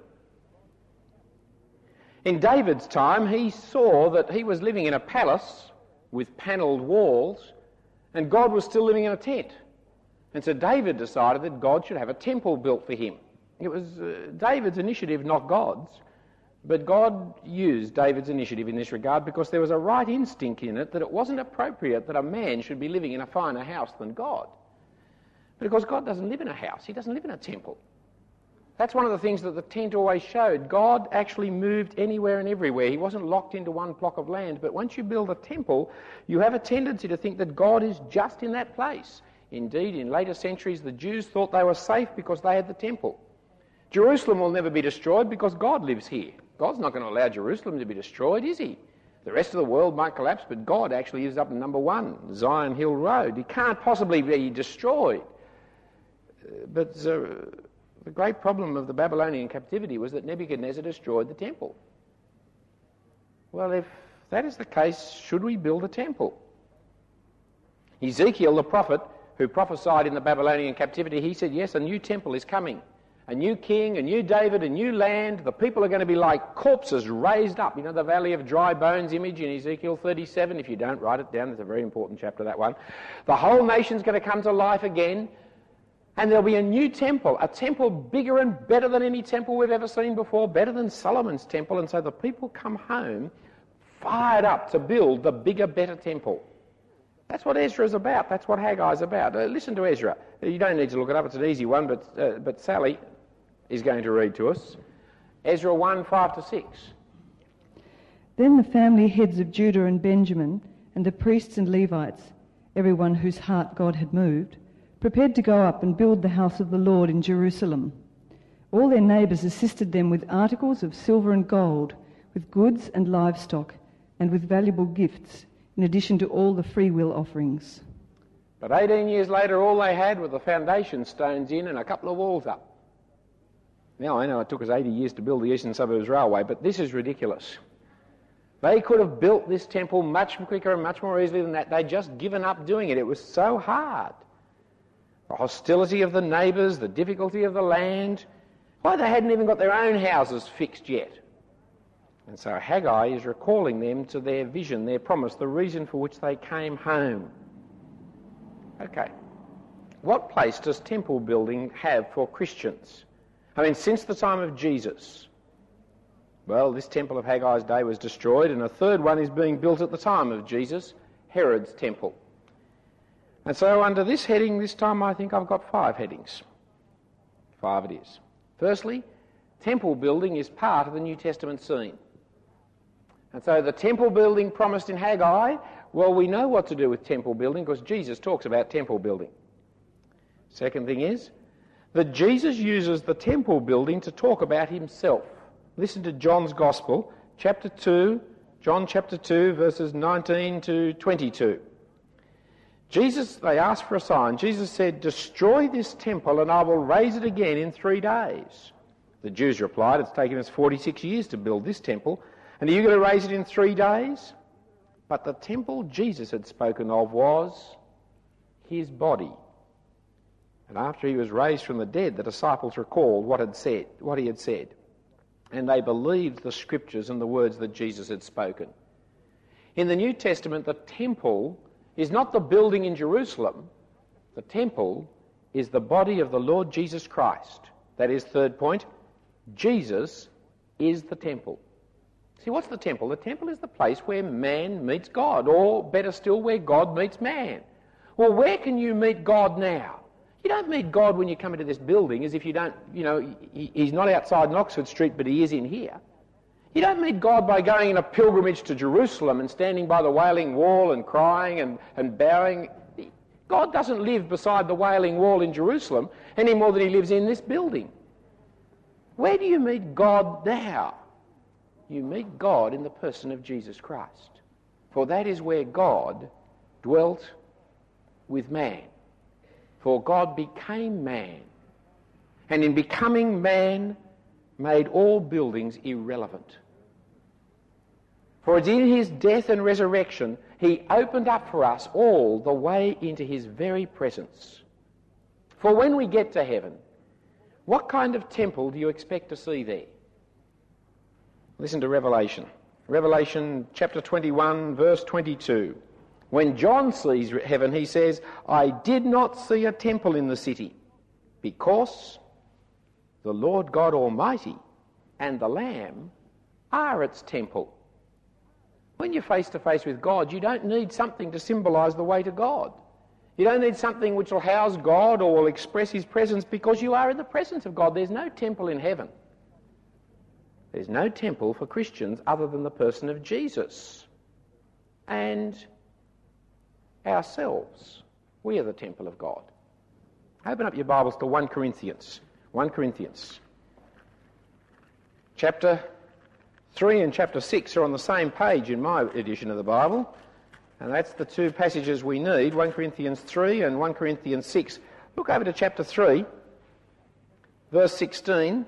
In David's time, he saw that he was living in a palace with panelled walls, and God was still living in a tent. And so David decided that God should have a temple built for him. It was David's initiative, not God's, but God used David's initiative in this regard because there was a right instinct in it that it wasn't appropriate that a man should be living in a finer house than God. Because God doesn't live in a house, he doesn't live in a temple. That's one of the things that the tent always showed. God actually moved anywhere and everywhere. He wasn't locked into one block of land. But once you build a temple, you have a tendency to think that God is just in that place. Indeed, in later centuries, the Jews thought they were safe because they had the temple. Jerusalem will never be destroyed because God lives here. God's not going to allow Jerusalem to be destroyed, is he? The rest of the world might collapse, but God actually is up in number 1, Zion Hill Road. He can't possibly be destroyed. But the great problem of the Babylonian captivity was that Nebuchadnezzar destroyed the temple. Well, if that is the case, should we build a temple? Ezekiel, the prophet, who prophesied in the Babylonian captivity, he said, yes, a new temple is coming. A new king, a new David, a new land. The people are going to be like corpses raised up. You know the Valley of Dry Bones image in Ezekiel 37? If you don't, write it down. It's a very important chapter, that one. The whole nation's going to come to life again. And there'll be a new temple, a temple bigger and better than any temple we've ever seen before, better than Solomon's temple. And so the people come home fired up to build the bigger, better temple. That's what Ezra's about. That's what Haggai's about. Listen to Ezra. You don't need to look it up. It's an easy one, but Sally is going to read to us. Ezra 1, 5-6. Then the family heads of Judah and Benjamin, and the priests and Levites, everyone whose heart God had moved, prepared to go up and build the house of the Lord in Jerusalem. All their neighbours assisted them with articles of silver and gold, with goods and livestock, and with valuable gifts, in addition to all the freewill offerings. But 18 years later, all they had were the foundation stones in and a couple of walls up. Now, I know it took us 80 years to build the Eastern Suburbs Railway, but this is ridiculous. They could have built this temple much quicker and much more easily than that. They'd just given up doing it. It was so hard. The hostility of the neighbours, the difficulty of the land. Why, they hadn't even got their own houses fixed yet. And so Haggai is recalling them to their vision, their promise, the reason for which they came home. Okay. What place does temple building have for Christians? I mean, since the time of Jesus, well, this temple of Haggai's day was destroyed, and a third one is being built at the time of Jesus, Herod's temple. And so under this heading, this time I think I've got 5 headings. 5 it is. Firstly, temple building is part of the New Testament scene. And so the temple building promised in Haggai, well, we know what to do with temple building because Jesus talks about temple building. Second thing is that Jesus uses the temple building to talk about himself. Listen to John's Gospel, chapter 2, John chapter 2, verses 19 to 22. They asked for a sign. Jesus said, "Destroy this temple and I will raise it again in 3 days." The Jews replied, "It's taken us 46 years to build this temple, and are you going to raise it in 3 days?" But the temple Jesus had spoken of was his body. And after he was raised from the dead, the disciples recalled what he had said. And they believed the scriptures and the words that Jesus had spoken. In the New Testament, the temple is not the building in Jerusalem. The temple is the body of the Lord Jesus Christ. That is, third point, Jesus is the temple. See, what's the temple? The temple is the place where man meets God, or better still, where God meets man. Well, where can you meet God now? You don't meet God when you come into this building as if you don't, he's not outside in Oxford Street, but he is in here. You don't meet God by going on a pilgrimage to Jerusalem and standing by the Wailing Wall and crying and bowing. God doesn't live beside the Wailing Wall in Jerusalem any more than he lives in this building. Where do you meet God now? You meet God in the person of Jesus Christ. For that is where God dwelt with man. For God became man, and in becoming man made all buildings irrelevant. For it's in his death and resurrection he opened up for us all the way into his very presence. For when we get to heaven, what kind of temple do you expect to see there? Listen to Revelation. Revelation chapter 21, verse 22. When John sees heaven, he says, "I did not see a temple in the city, because the Lord God Almighty and the Lamb are its temple." When you're face to face with God, you don't need something to symbolise the way to God. You don't need something which will house God or will express his presence, because you are in the presence of God. There's no temple in heaven. There's no temple for Christians other than the person of Jesus. And ourselves, we are the temple of God. Open up your Bibles to 1 Corinthians. 1 Corinthians. Chapter 3 and chapter 6 are on the same page in my edition of the Bible. And that's the 2 passages we need, 1 Corinthians 3 and 1 Corinthians 6. Look over to chapter 3, verse 16.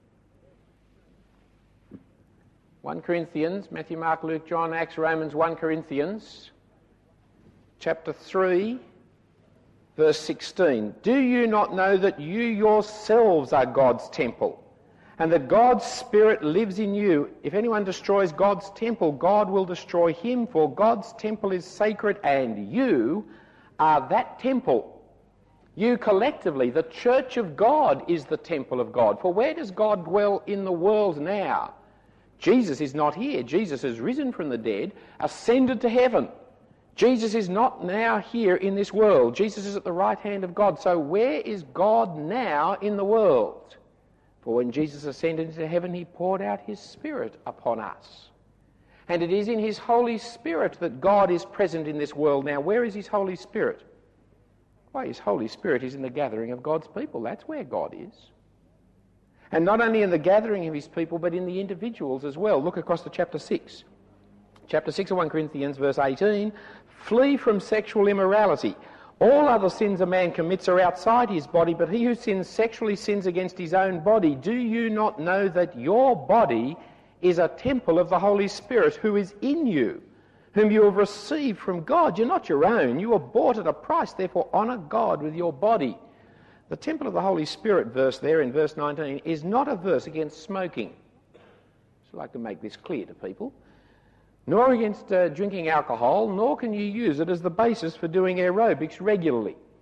1 Corinthians, Matthew, Mark, Luke, John, Acts, Romans, 1 Corinthians, chapter 3, verse 16. "Do you not know that you yourselves are God's temple, and that God's Spirit lives in you? If anyone destroys God's temple, God will destroy him, for God's temple is sacred, and you are that temple." You collectively, the church of God, is the temple of God. For where does God dwell in the world now? Jesus is not here. Jesus has risen from the dead, ascended to heaven. Jesus is not now here in this world. Jesus is at the right hand of God. So where is God now in the world? For when Jesus ascended into heaven, he poured out his Spirit upon us. And it is in his Holy Spirit that God is present in this world now. Where is his Holy Spirit? Why, his Holy Spirit is in the gathering of God's people. That's where God is. And not only in the gathering of his people, but in the individuals as well. Look across to chapter 6. Chapter 6 of 1 Corinthians, verse 18. "Flee from sexual immorality. All other sins a man commits are outside his body, but he who sins sexually sins against his own body. Do you not know that your body is a temple of the Holy Spirit who is in you, whom you have received from God? You're not your own. You were bought at a price. Therefore honour God with your body." The temple of the Holy Spirit verse there in verse 19 is not a verse against smoking. I'd like to make this clear to people. Nor against drinking alcohol, nor can you use it as the basis for doing aerobics regularly.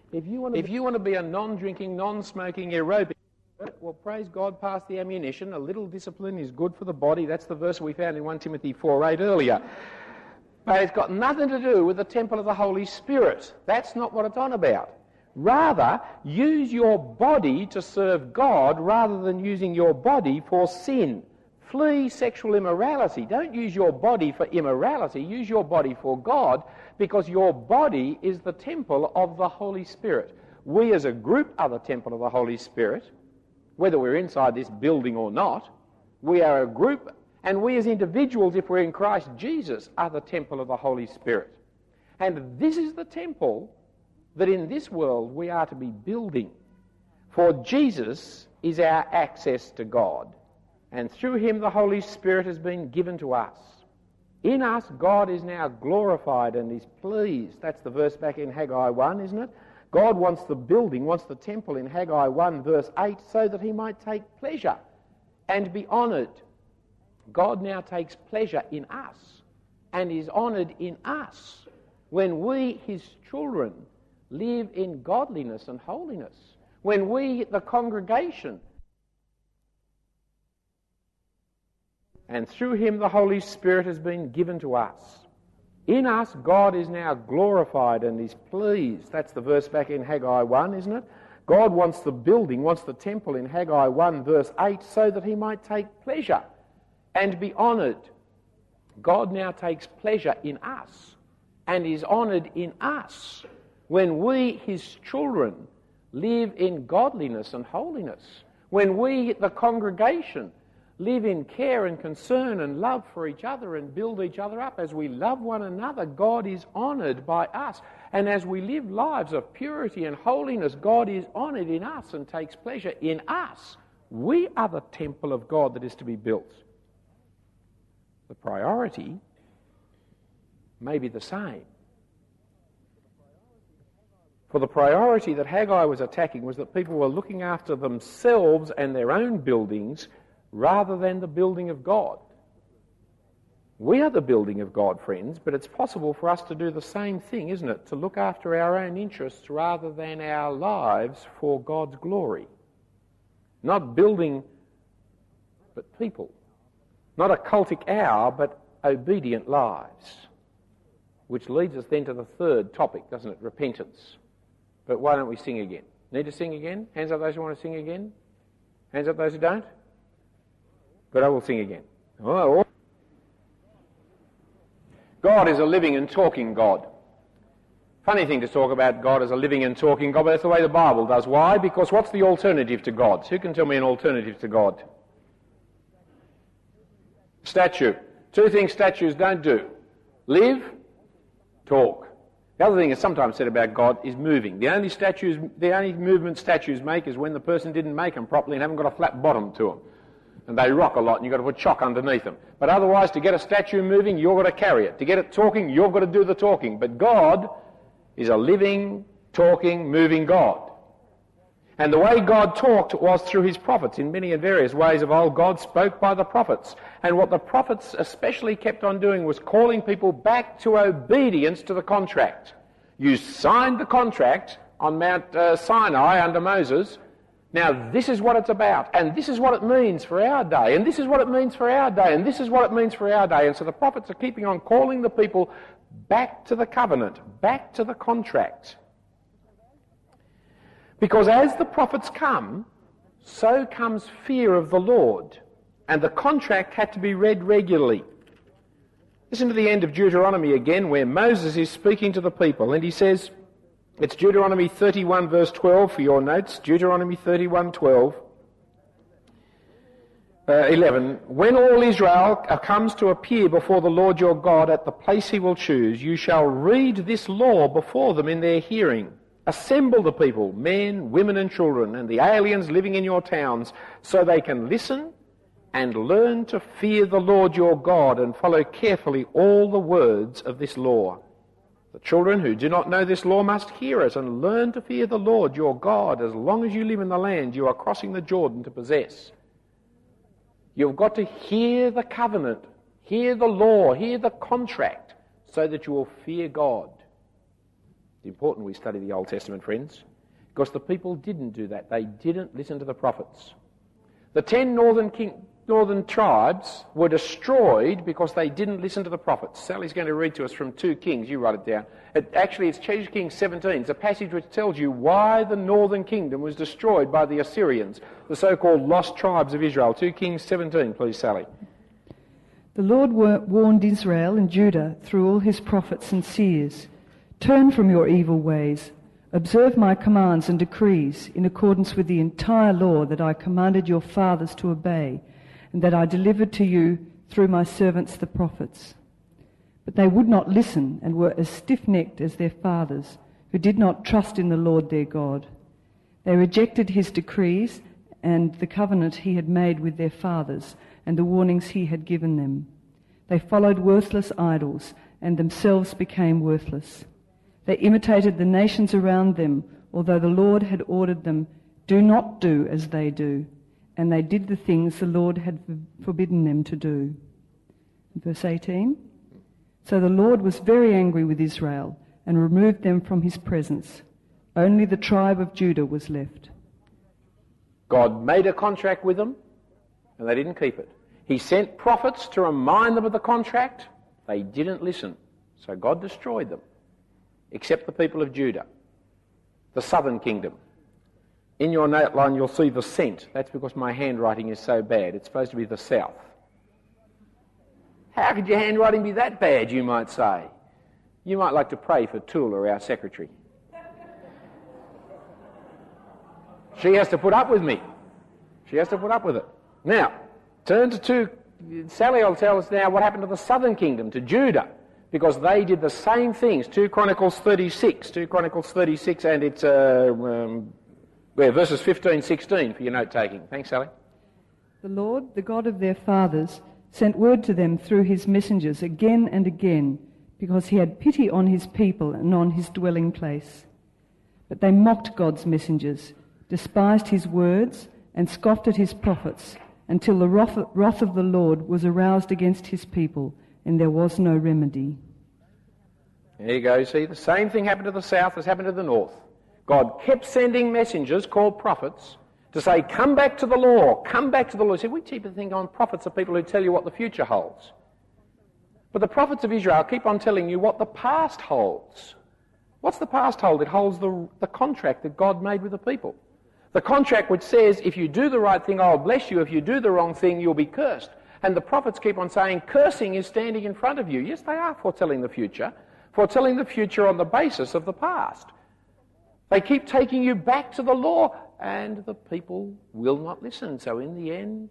If you want to be a non-drinking, non-smoking aerobic, well, praise God, pass the ammunition. A little discipline is good for the body. That's the verse we found in 1 Timothy 4:8 earlier. But it's got nothing to do with the temple of the Holy Spirit. That's not what it's on about. Rather, use your body to serve God rather than using your body for sin. Flee sexual immorality. Don't use your body for immorality. Use your body for God, because your body is the temple of the Holy Spirit. We as a group are the temple of the Holy Spirit. Whether we're inside this building or not, we are a group, and we as individuals, if we're in Christ Jesus, are the temple of the Holy Spirit. And this is the temple that in this world we are to be building. For Jesus is our access to God, and through him the Holy Spirit has been given to us. In us, God is now glorified and is pleased. That's the verse back in Haggai 1, isn't it? God wants the building, wants the temple in Haggai 1 verse 8, so that he might take pleasure and be honoured. God now takes pleasure in us and is honoured in us when we, his children, live in godliness and holiness. When we, the congregation, and through him the Holy Spirit has been given to us. In us, God is now glorified and is pleased. That's the verse back in Haggai 1, isn't it? God wants the building, wants the temple in Haggai 1 verse 8, so that he might take pleasure and be honoured. God now takes pleasure in us and is honoured in us when we, his children, live in godliness and holiness. When we, the congregation, live in care and concern and love for each other and build each other up. As we love one another, God is honoured by us. And as we live lives of purity and holiness, God is honoured in us and takes pleasure in us. We are the temple of God that is to be built. The priority may be the same. For the priority that Haggai was attacking was that people were looking after themselves and their own buildings rather than the building of God. We are the building of God, friends, but it's possible for us to do the same thing, isn't it? To look after our own interests rather than our lives for God's glory. Not building, but people. Not a cultic hour, but obedient lives. Which leads us then to the third topic, doesn't it? Repentance. But why don't we sing again? Need to sing again? Hands up those who want to sing again. Hands up those who don't. But I will sing again. Oh. God is a living and talking God. Funny thing to talk about God as a living and talking God, but that's the way the Bible does. Why? Because what's the alternative to God? Who can tell me an alternative to God? Statue. Two things statues don't do. Live, talk. The other thing that's sometimes said about God is moving. The only movement statues make is when the person didn't make them properly and haven't got a flat bottom to them. And they rock a lot and you've got to put chalk underneath them. But otherwise, to get a statue moving, you've got to carry it. To get it talking, you've got to do the talking. But God is a living, talking, moving God. And the way God talked was through his prophets in many and various ways of old. God spoke by the prophets. And what the prophets especially kept on doing was calling people back to obedience to the contract. You signed the contract on Mount Sinai under Moses. Now, this is what it's about, and this is what it means for our day, and this is what it means for our day, and this is what it means for our day. And so the prophets are keeping on calling the people back to the covenant, back to the contract. Because as the prophets come, so comes fear of the Lord, and the contract had to be read regularly. Listen to the end of Deuteronomy again, where Moses is speaking to the people, and he says, it's Deuteronomy 31 verse 12 for your notes. Deuteronomy 31, 11. When all Israel comes to appear before the Lord your God at the place he will choose, you shall read this law before them in their hearing. Assemble the people, men, women and children, and the aliens living in your towns, so they can listen and learn to fear the Lord your God and follow carefully all the words of this law. The children who do not know this law must hear it and learn to fear the Lord your God as long as you live in the land you are crossing the Jordan to possess. You've got to hear the covenant, hear the law, hear the contract, so that you will fear God. It's important we study the Old Testament, friends, because the people didn't do that. They didn't listen to the prophets. The 10 northern tribes were destroyed because they didn't listen to the prophets. Sally's going to read to us from 2 Kings. You write it down. It's 2 Kings 17. It's a passage which tells you why the northern kingdom was destroyed by the Assyrians, the so-called lost tribes of Israel. 2 Kings 17, please, Sally. The Lord warned Israel and Judah through all his prophets and seers. Turn from your evil ways. Observe my commands and decrees in accordance with the entire law that I commanded your fathers to obey, and that I delivered to you through my servants the prophets. But they would not listen and were as stiff-necked as their fathers, who did not trust in the Lord their God. They rejected his decrees and the covenant he had made with their fathers and the warnings he had given them. They followed worthless idols and themselves became worthless. They imitated the nations around them, although the Lord had ordered them, do not do as they do. And they did the things the Lord had forbidden them to do. Verse 18. So the Lord was very angry with Israel and removed them from his presence. Only the tribe of Judah was left. God made a contract with them, and they didn't keep it. He sent prophets to remind them of the contract. They didn't listen. So God destroyed them, except the people of Judah, the southern kingdom. In your outline you'll see the cent. That's because my handwriting is so bad. It's supposed to be the south. How could your handwriting be that bad, you might say? You might like to pray for Tula, our secretary. She has to put up with me. She has to put up with it. Now, turn to Sally will tell us now what happened to the southern kingdom, to Judah, because they did the same things. 2 Chronicles 36, and it's verses 15, 16 for your note-taking. Thanks, Sally. The Lord, the God of their fathers, sent word to them through his messengers again and again, because he had pity on his people and on his dwelling place. But they mocked God's messengers, despised his words, and scoffed at his prophets, until the wrath of the Lord was aroused against his people, and there was no remedy. There you go. See, the same thing happened to the south as happened to the north. God kept sending messengers called prophets to say, come back to the law, come back to the law. See, we keep thinking on prophets are people who tell you what the future holds. But the prophets of Israel keep on telling you what the past holds. What's the past hold? It holds the contract that God made with the people. The contract which says, if you do the right thing, I'll bless you. If you do the wrong thing, you'll be cursed. And the prophets keep on saying, cursing is standing in front of you. Yes, they are foretelling the future on the basis of the past. They keep taking you back to the law, and the people will not listen. So in the end,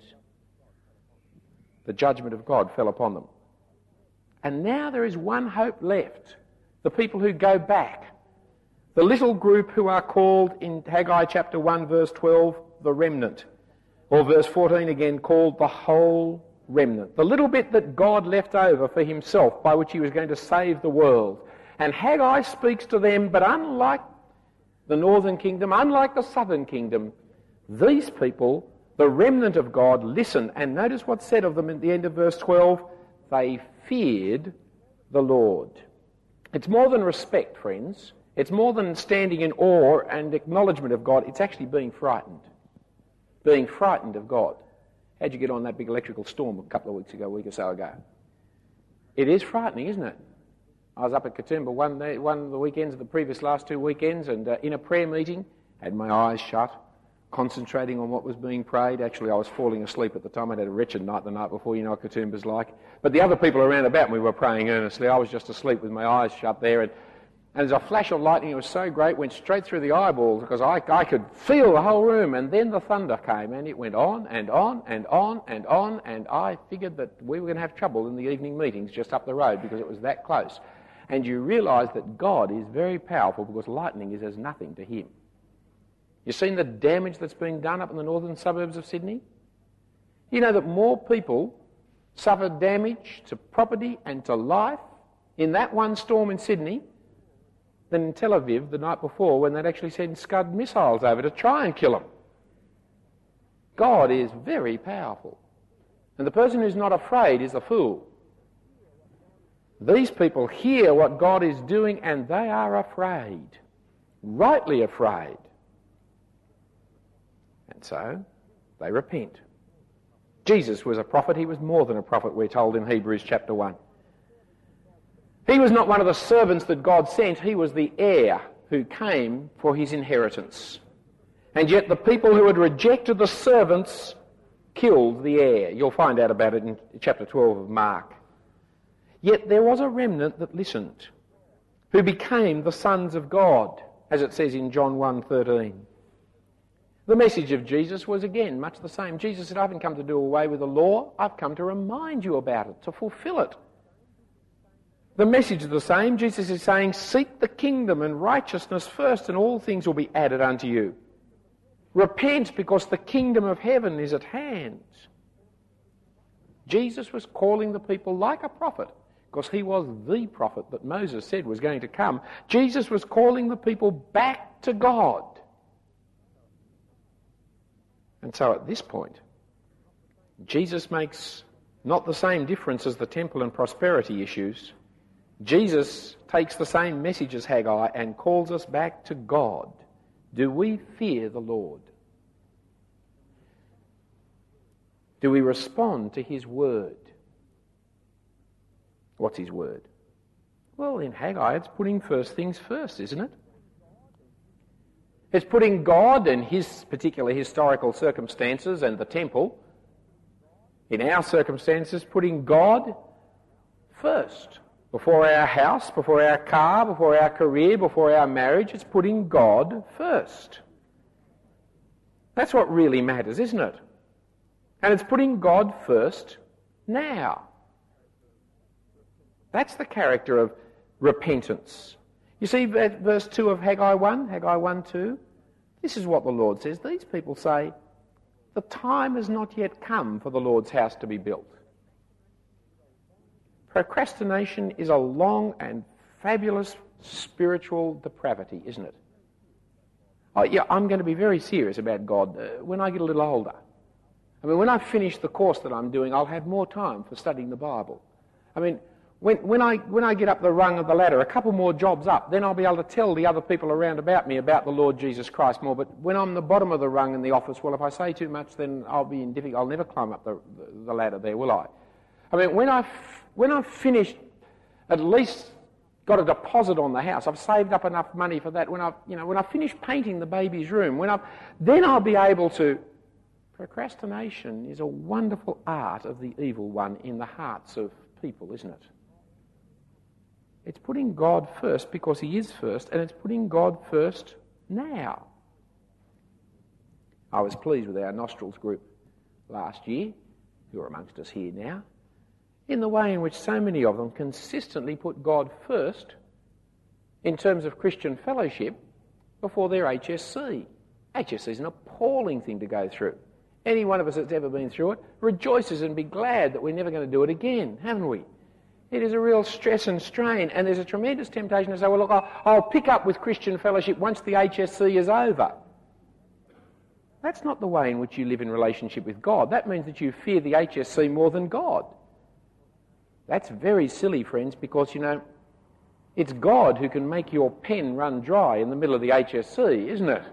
the judgment of God fell upon them. And now there is one hope left, the people who go back. The little group who are called in Haggai chapter 1 verse 12, the remnant. Or verse 14 again, called the whole remnant. The little bit that God left over for himself by which he was going to save the world. And Haggai speaks to them, but unlike the northern kingdom, unlike the southern kingdom, these people, the remnant of God, listen. And notice what's said of them at the end of verse 12. They feared the Lord. It's more than respect, friends. It's more than standing in awe and acknowledgement of God. It's actually being frightened. Being frightened of God. How'd you get on that big electrical storm a couple of weeks ago, a week or so ago? It is frightening, isn't it? I was up at Katoomba one of the weekends of the last 2 weekends, and in a prayer meeting, had my eyes shut, concentrating on what was being prayed. Actually, I was falling asleep at the time. I'd had a wretched night the night before, you know what Katoomba's like. But the other people around about me were praying earnestly. I was just asleep with my eyes shut there, and there's a flash of lightning. It was so great, went straight through the eyeballs because I could feel the whole room. And then the thunder came, and it went on and on and on and on, and I figured that we were going to have trouble in the evening meetings just up the road because it was that close. And you realise that God is very powerful because lightning is as nothing to him. You've seen the damage that's been done up in the northern suburbs of Sydney? You know that more people suffered damage to property and to life in that one storm in Sydney than in Tel Aviv the night before when they'd actually sent Scud missiles over to try and kill them. God is very powerful. And the person who's not afraid is a fool. These people hear what God is doing and they are afraid, rightly afraid. And so they repent. Jesus was a prophet. He was more than a prophet, we're told in Hebrews chapter 1. He was not one of the servants that God sent. He was the heir who came for his inheritance. And yet the people who had rejected the servants killed the heir. You'll find out about it in chapter 12 of Mark. Yet there was a remnant that listened, who became the sons of God, as it says in John 1:13. The message of Jesus was again much the same. Jesus said, I haven't come to do away with the law, I've come to remind you about it, to fulfill it. The message is the same. Jesus is saying, seek the kingdom and righteousness first, and all things will be added unto you. Repent, because the kingdom of heaven is at hand. Jesus was calling the people like a prophet, because he was the prophet that Moses said was going to come. Jesus was calling the people back to God. And so at this point, Jesus makes not the same difference as the temple and prosperity issues. Jesus takes the same message as Haggai and calls us back to God. Do we fear the Lord? Do we respond to his word? What's his word? Well, in Haggai, it's putting first things first, isn't it? It's putting God and his particular historical circumstances and the temple, in our circumstances, putting God first. Before our house, before our car, before our career, before our marriage, it's putting God first. That's what really matters, isn't it? And it's putting God first now. That's the character of repentance. You see verse 2 of Haggai 1, Haggai 1:2? This is what the Lord says. These people say, the time has not yet come for the Lord's house to be built. Procrastination is a long and fabulous spiritual depravity, isn't it? Oh, yeah, I'm going to be very serious about God when I get a little older. I mean, when I finish the course that I'm doing, I'll have more time for studying the Bible. I mean, when I get up the rung of the ladder, a couple more jobs up, then I'll be able to tell the other people around about me about the Lord Jesus Christ more. But when I'm the bottom of the rung in the office, well, if I say too much, then I'll be in difficulty. I'll never climb up the ladder there, will I? I mean, when I've finished, at least got a deposit on the house, I've saved up enough money for that. When I've finished painting the baby's room, then I'll be able to. Procrastination is a wonderful art of the evil one in the hearts of people, isn't it? It's putting God first because he is first, and it's putting God first now. I was pleased with our Nostrils group last year, who are amongst us here now, in the way in which so many of them consistently put God first in terms of Christian fellowship before their HSC. HSC is an appalling thing to go through. Any one of us that's ever been through it rejoices and be glad that we're never going to do it again, haven't we? It is a real stress and strain, and there's a tremendous temptation to say, well, look, I'll pick up with Christian fellowship once the HSC is over. That's not the way in which you live in relationship with God. That means that you fear the HSC more than God. That's very silly, friends, because, it's God who can make your pen run dry in the middle of the HSC, isn't it?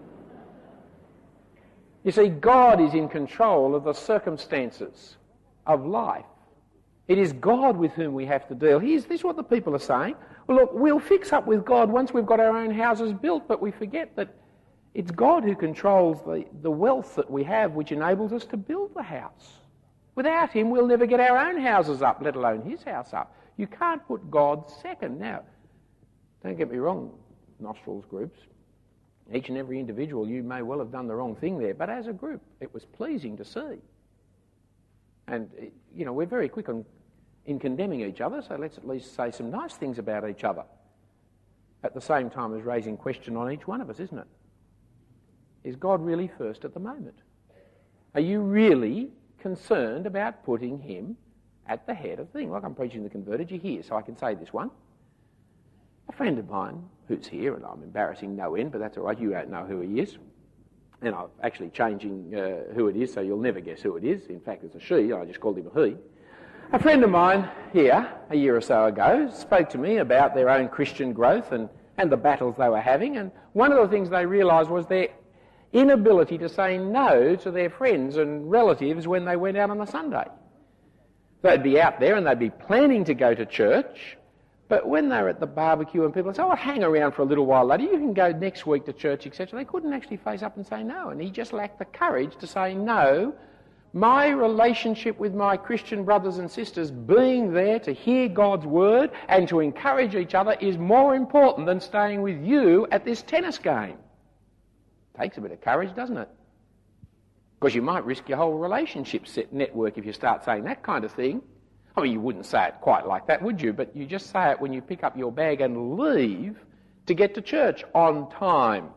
You see, God is in control of the circumstances of life. It is God with whom we have to deal. This is what the people are saying. Well, look, we'll fix up with God once we've got our own houses built, but we forget that it's God who controls the wealth that we have, which enables us to build the house. Without him, we'll never get our own houses up, let alone his house up. You can't put God second. Now, don't get me wrong, Nostrils groups. Each and every individual, you may well have done the wrong thing there, but as a group, it was pleasing to see. And, we're very quick in condemning each other, so let's at least say some nice things about each other at the same time as raising question on each one of us, isn't it? Is God really first at the moment? Are you really concerned about putting him at the head of things? Like I'm preaching the converted, you're here, so I can say this one. A friend of mine who's here, and I'm embarrassing no end, but that's all right, you don't know who he is. And I'm actually changing who it is, so you'll never guess who it is. In fact, it's a she, I just called him a he. A friend of mine here a year or so ago spoke to me about their own Christian growth and the battles they were having, and one of the things they realised was their inability to say no to their friends and relatives when they went out on a Sunday. They'd be out there and they'd be planning to go to church, but when they were at the barbecue and people would say, "Oh, hang around for a little while later, you can go next week to church," etc., they couldn't actually face up and say no, and he just lacked the courage to say no. My relationship with my Christian brothers and sisters, being there to hear God's word and to encourage each other, is more important than staying with you at this tennis game. Takes a bit of courage, doesn't it? Because you might risk your whole relationship network if you start saying that kind of thing. I mean, you wouldn't say it quite like that, would you? But you just say it when you pick up your bag and leave to get to church on time.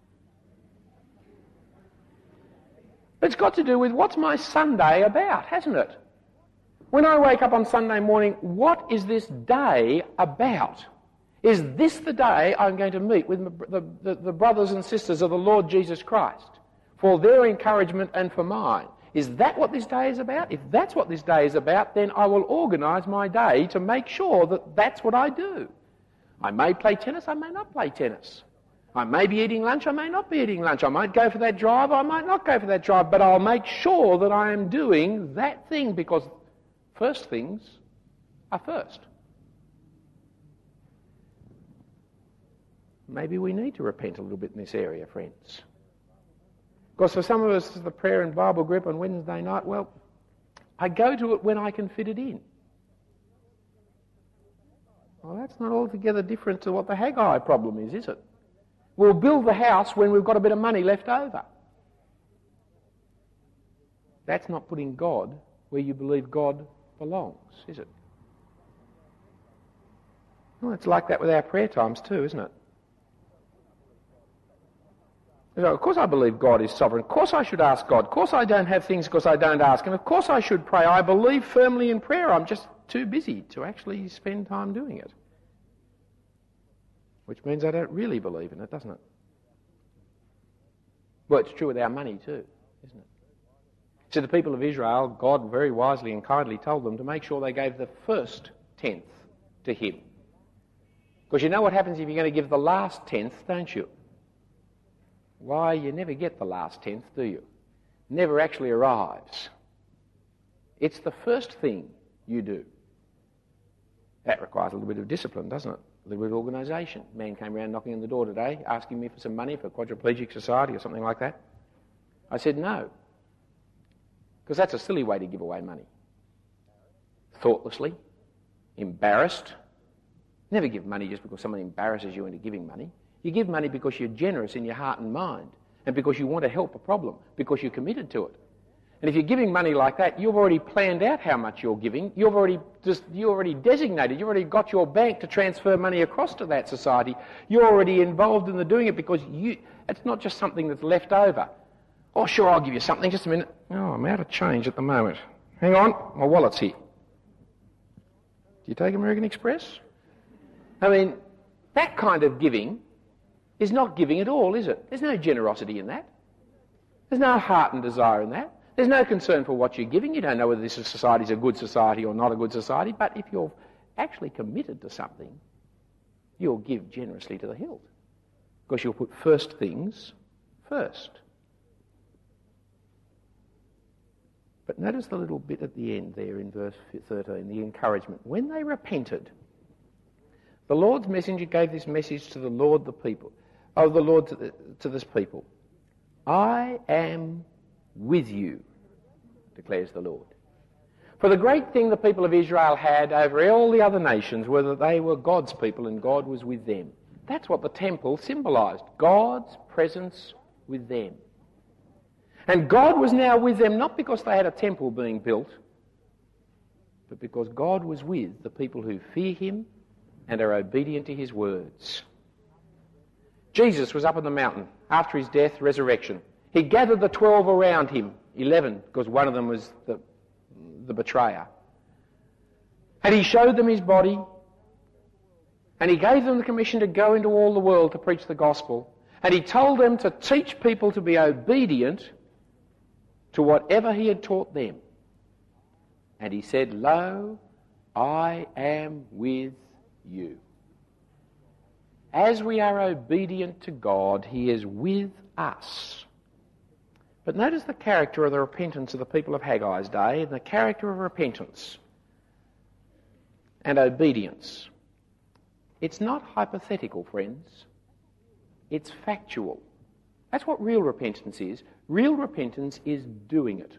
It's got to do with what's my Sunday about, hasn't it? When I wake up on Sunday morning, what is this day about? Is this the day I'm going to meet with the brothers and sisters of the Lord Jesus Christ for their encouragement and for mine? Is that what this day is about? If that's what this day is about, then I will organise my day to make sure that that's what I do. I may play tennis, I may not play tennis. I may be eating lunch, I may not be eating lunch. I might go for that drive, I might not go for that drive, but I'll make sure that I am doing that thing because first things are first. Maybe we need to repent a little bit in this area, friends. Because for some of us, the prayer and Bible group on Wednesday night, well, I go to it when I can fit it in. Well, that's not altogether different to what the Haggai problem is it? We'll build the house when we've got a bit of money left over. That's not putting God where you believe God belongs, is it? Well, it's like that with our prayer times too, isn't it? So, of course I believe God is sovereign. Of course I should ask God. Of course I don't have things because I don't ask. And of course I should pray. I believe firmly in prayer. I'm just too busy to actually spend time doing it. Which means I don't really believe in it, doesn't it? Well, it's true with our money too, isn't it? So the people of Israel, God very wisely and kindly told them to make sure they gave the first tenth to him. Because you know what happens if you're going to give the last tenth, don't you? Why, you never get the last tenth, do you? Never actually arrives. It's the first thing you do. That requires a little bit of discipline, doesn't it? A little bit of organisation. A man came around knocking on the door today, asking me for some money for Quadriplegic Society or something like that. I said no. Because that's a silly way to give away money. Thoughtlessly, embarrassed. Never give money just because someone embarrasses you into giving money. You give money because you're generous in your heart and mind, and because you want to help a problem, because you're committed to it. And if you're giving money like that, you've already planned out how much you're giving. You've already designated. You've already got your bank to transfer money across to that society. You're already involved in the doing it because it's not just something that's left over. Oh, sure, I'll give you something. Just a minute. Oh, I'm out of change at the moment. Hang on, my wallet's here. Do you take American Express? I mean, that kind of giving is not giving at all, is it? There's no generosity in that. There's no heart and desire in that. There's no concern for what you're giving. You don't know whether this society is a good society or not a good society, but if you're actually committed to something, you'll give generously to the hilt, because you'll put first things first. But notice the little bit at the end there in verse 13, the encouragement. When they repented, the Lord's messenger gave this message to the Lord, to this people. I am with you, declares the Lord. For the great thing the people of Israel had over all the other nations was that they were God's people and God was with them. That's what the temple symbolised, God's presence with them. And God was now with them not because they had a temple being built, but because God was with the people who fear him and are obedient to his words. Jesus was up on the mountain after his death, resurrection. He gathered the 12 around him, 11, because one of them was the betrayer. And he showed them his body, and he gave them the commission to go into all the world to preach the gospel. And he told them to teach people to be obedient to whatever he had taught them. And he said, Lo, I am with you. As we are obedient to God, he is with us. But notice the character of the repentance of the people of Haggai's day and the character of repentance and obedience. It's not hypothetical, friends. It's factual. That's what real repentance is. Real repentance is doing it.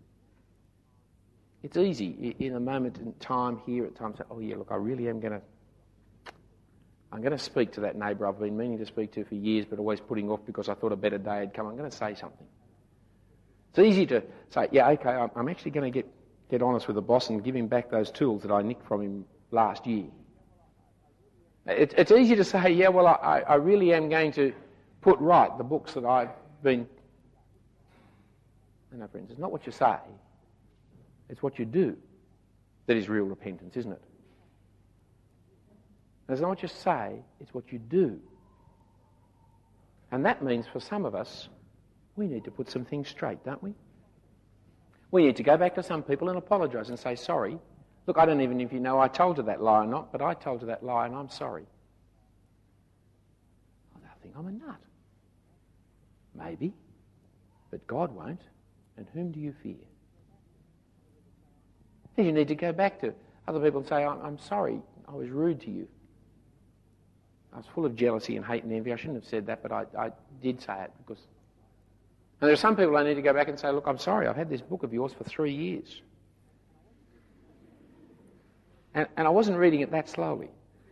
It's easy in a moment in time here at times, oh yeah, look, I really am going to speak to that neighbour I've been meaning to speak to for years but always putting off because I thought a better day had come. I'm going to say something. It's easy to say, yeah, okay, I'm actually going to get honest with the boss and give him back those tools that I nicked from him last year. It's easy to say, yeah, well, I really am going to put right the books that I've been... No, friends, it's not what you say. It's what you do that is real repentance, isn't it? It's not what you say, it's what you do. And that means for some of us, we need to put some things straight, don't we? We need to go back to some people and apologise and say, sorry. Look, I don't even know if you know I told you that lie or not, but I told you that lie and I'm sorry. Oh, they'll think I'm a nut. Maybe, but God won't. And whom do you fear? You need to go back to other people and say, I'm sorry, I was rude to you. I was full of jealousy and hate and envy. I shouldn't have said that, but I did say it because... And there are some people I need to go back and say, look, I'm sorry, I've had this book of yours for 3 years. And I wasn't reading it that slowly.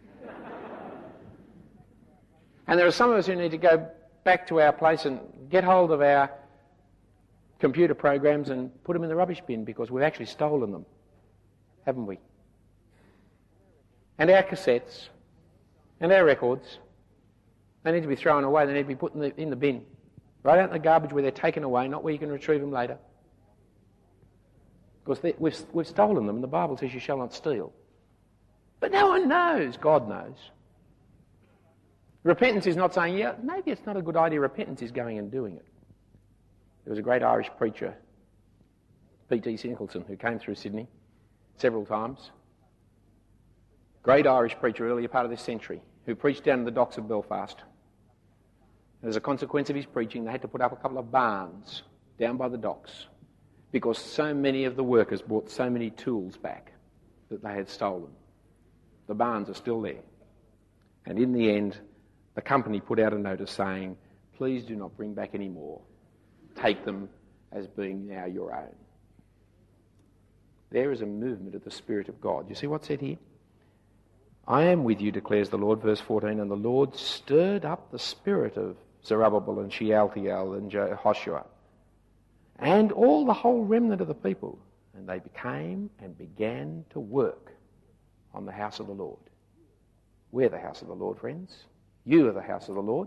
And there are some of us who need to go back to our place and get hold of our computer programs and put them in the rubbish bin because we've actually stolen them, haven't we? And our cassettes and our records, they need to be thrown away. They need to be put in the bin, right out in the garbage where they're taken away, not where you can retrieve them later. Because we've stolen them, and the Bible says you shall not steal. But no one knows. God knows. Repentance is not saying, yeah, maybe it's not a good idea. Repentance is going and doing it. There was a great Irish preacher, P.T. Sincleton, who came through Sydney several times. Great Irish preacher, earlier part of this century, who preached down in the docks of Belfast. And as a consequence of his preaching, they had to put up a couple of barns down by the docks because so many of the workers brought so many tools back that they had stolen. The barns are still there. And in the end, the company put out a notice saying, please do not bring back any more. Take them as being now your own. There is a movement of the Spirit of God. You see what's said here? I am with you, declares the Lord, verse 14, and the Lord stirred up the spirit of Zerubbabel and Shealtiel and Joshua and all the whole remnant of the people, and they became and began to work on the house of the Lord. We're the house of the Lord, friends. You are the house of the Lord.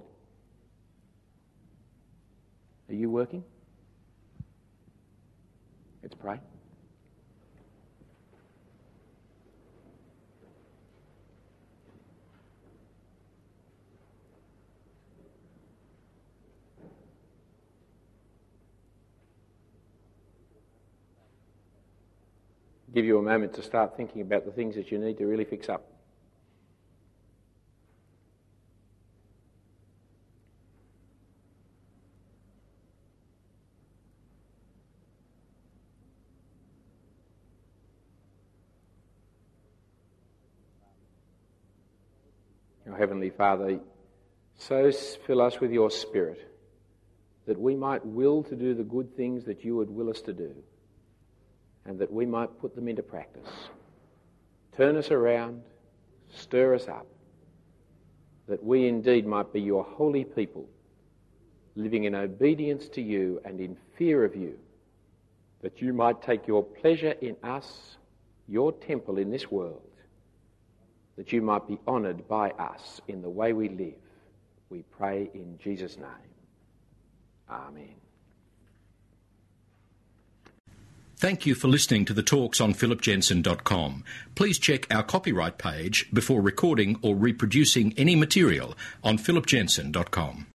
Are you working? Let's pray. Give you a moment to start thinking about the things that you need to really fix up. Our Heavenly Father, so fill us with your Spirit that we might will to do the good things that you would will us to do, and that we might put them into practice. Turn us around, stir us up, that we indeed might be your holy people, living in obedience to you and in fear of you, that you might take your pleasure in us, your temple in this world, that you might be honoured by us in the way we live. We pray in Jesus' name. Amen. Thank you for listening to the talks on philipjensen.com. Please check our copyright page before recording or reproducing any material on philipjensen.com.